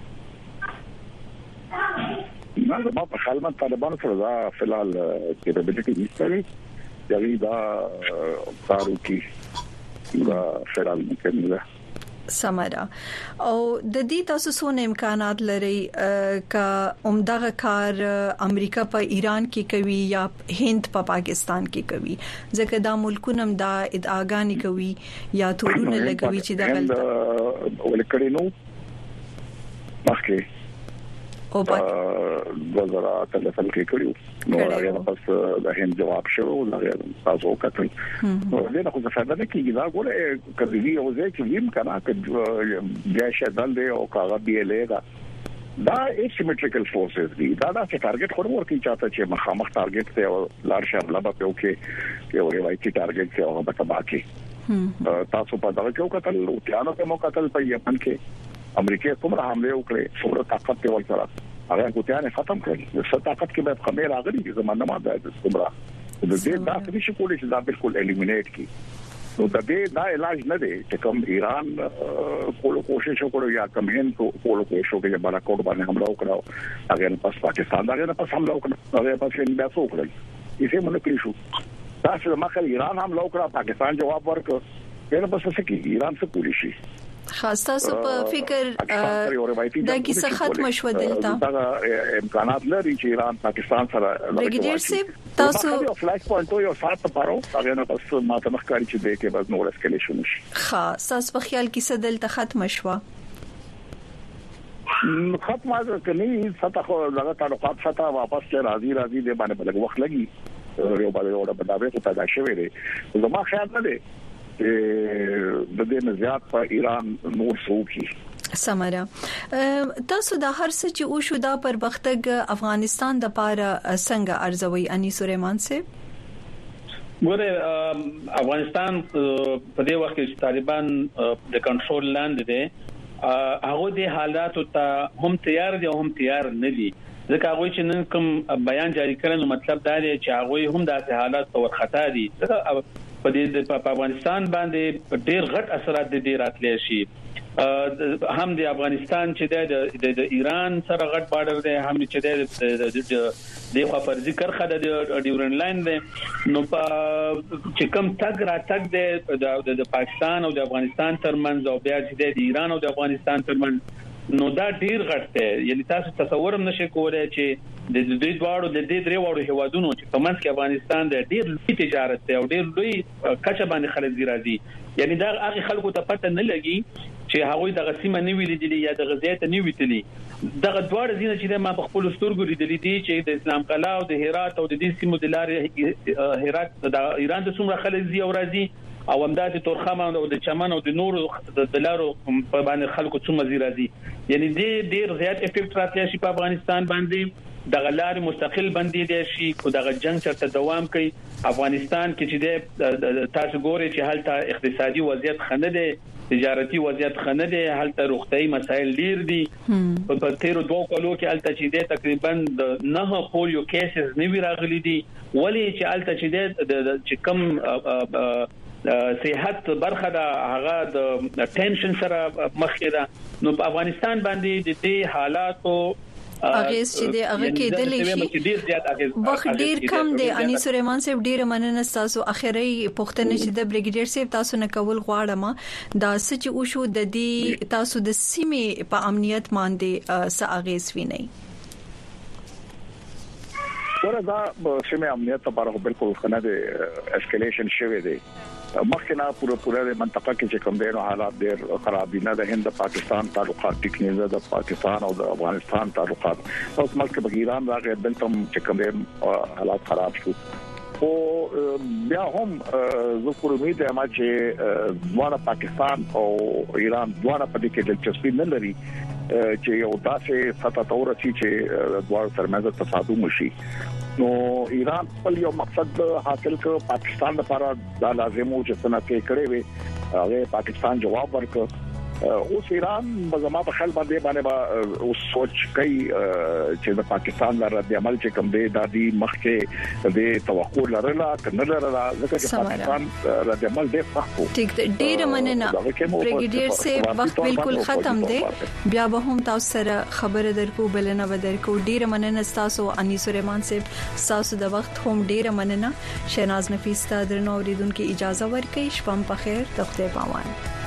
نه ما په خیال من طالبان سره دا فلال کېبلیټي نشته یوي دا کارو کې دا فلال ممکن نه سمرا او د دې تاسو څونه امکانات لري ک عمدغه کار امریکا په ایران کې کوي یا هند په پاکستان کې کوي ځکه دا ملکونه دا ادعاګانې کوي یا تورونه لګوي چې دا غلط ولکړي نو مخکې او په وزرا تلفن کې کړیو نو هغه پس د هند جواب شو نو تاسو وکړئ نو دا خو څه نه کیږي دا ګوره کدی یو ځای کې ویم کنه چې بیا شدل دی او کاغه بي ال دا دا اسیمټریکل فورسز دي دا دا چې ټارګټ خور ورکی چاته چې مخامخ ټارګټ ته او لار شامل به په کې یو روایتي ټارګټ ته هغه به تبا کې تاسو په دا کې وکړل او تیانو په مو قتل په یمن کې امریکا کومه حمله وکړه څومره طاقت په ورسره هغه غوتیان ختم کړي څه طاقت کې به کمی راغلي زمانه ما ده څومره د دې دا څه شي کولای چې دا بالکل الیمینیټ کړي نو د دې دا علاج نه دی چې کوم ایران کولو کوشش وکړو یا کوم هند کولو کوشش وکړي چې بالاکوټ باندې حمله وکړو هغه نه پس پاکستان دا نه پس حمله وکړو هغه پس یې بیا څه وکړي یې مونږ کړی شو تاسو مخه ایران حمله وکړه پاکستان جواب ورکړ یله پس څه کې ایران څه کولی شي خاص تاسو په فکر دا کیسه ختم شو دلته دا امکانات لري چې ایران پاکستان سره بریګیډیر سیب تاسو یو فلاش پوینټ یو سات پارو هغه نه پس ماته مخکاري چې دې کې بس نور اسکلیشن شي خاص تاسو په خیال کیسه دلته ختم شو ختم از کني ستا خو دغه تعلقات ستا واپس راځي راځي دې باندې بلګ وخت لګي یو باندې وړه بداوي ته دا شوی دی زما خیال نه دی د دې نزيات په ایران نور سوکي سمره تاسو د هر څه چې او شو دا پر بختګ افغانستان د پاره څنګه ارزوي اني سليمان سي ګوره افغانستان په دې وخت کې طالبان د کنټرول لاندې دي هغه د حالاتو ته هم تیار دي او هم تیار نه دي ځکه هغه چې نن کوم بیان جاری کړي نو مطلب دا دی چې هغه هم د حالات پر خطا دي په دې په افغانستان باندې ډېر غټ اثرات دي راتلی شي هم د افغانستان چې د ایران سره غټ بارډر دی هم چې د د خو فرضي کرخه د ډیورن لاین دی نو په چې کوم تګ را تګ د د پاکستان او د افغانستان ترمنځ او بیا چې د ایران او د افغانستان ترمنځ نو دا ډیر غټ دی یعنی تاسو تصور هم نشئ کولای چې د دې دواړو د دې درې وړو هوادونو چې په منځ کې افغانستان د ډیر لوی تجارت دی او ډیر لوی کچه باندې خلک راځي یعنی دا هغه خلکو ته پته نه لګي چې هغه د غسیمه نیوی لیدلی یا د غزیات نیوی تلی دغه دواړه ځینې چې ما په خپل سترګو لیدلې دي چې د اسلام قلعه او د هرات او د دې سیمو د لارې هرات د ایران د څومره خلک زی او راځي او همداسې تورخم او د چمن او د نور د لارو په باندې خلکو څومره زی راځي یعنی دې ډیر زیات افیکټ راتلی شي په افغانستان باندې دغه لار مستقل باندې دي شي کو دغه جنگ چرته دوام کوي افغانستان کې چې تاسو ګورئ چې حالت اقتصادي وضعیت خنه دي تجارتي وضعیت خنه دي حالت روغتيي مسائل ډیر دي په تیرو دوه کلو کې حالت چې دي تقریبا د نه پولیو کیسز نیوی راغلي دي ولی چې حالت چې دي چې کم صحت برخه دا هغه د ټینشن سره مخ کېده نو په افغانستان باندې د دې حالاتو اغیز چې دی هغه کېدلی شي وخت ډیر کم دی اني سليمان صاحب ډیر مننه تاسو اخیری پوښتنه چې د بریګیډیر صاحب تاسو نه کول غواړم دا سچ او شو د دې تاسو د سیمې په امنیت باندې څه اغیز ویني وردا سیمه امنیت لپاره بالکل خنه د اسکلیشن شوه دی مخکې نه پوره پوره د منطقه کې چې کوم دینو حالات ډېر خراب دي نه د هند پاکستان تعلقات ټیک نه ده د پاکستان او د افغانستان تعلقات اوس ملک په ایران راغی دلته چې کوم حالات خراب شو او بیا هم زه پر امید یم چې دواړه پاکستان او ایران دواړه په دې کې دلچسپي نه لري چې یو داسې ستا تورسي چې دواړو ترمنځ تصادم وشي نو ایران خپل یو مقصد حاصل کړ پاکستان لپاره دا لازم و چې څنګه کې کړی وي هغه پاکستان جواب ورکړ اوس ایران بزما په خل باندې باندې اوس سوچ کوي چې د پاکستان لپاره د عمل چې کوم دی د دې مخکې د توقع لرله کنه لرله ځکه چې پاکستان د عمل ډېر سخت و ټیک ډېر مننه بریګیډیر صاحب وخت بالکل ختم دی بیا به هم تاسو سره خبره درکو بلنه بدرکو ډېر مننه تاسو اني سليمان صاحب تاسو د وخت هم ډېر مننه شهناز نفیس ته درنو اوریدونکو اجازه ورکړئ شپه په خیر د خدای پامان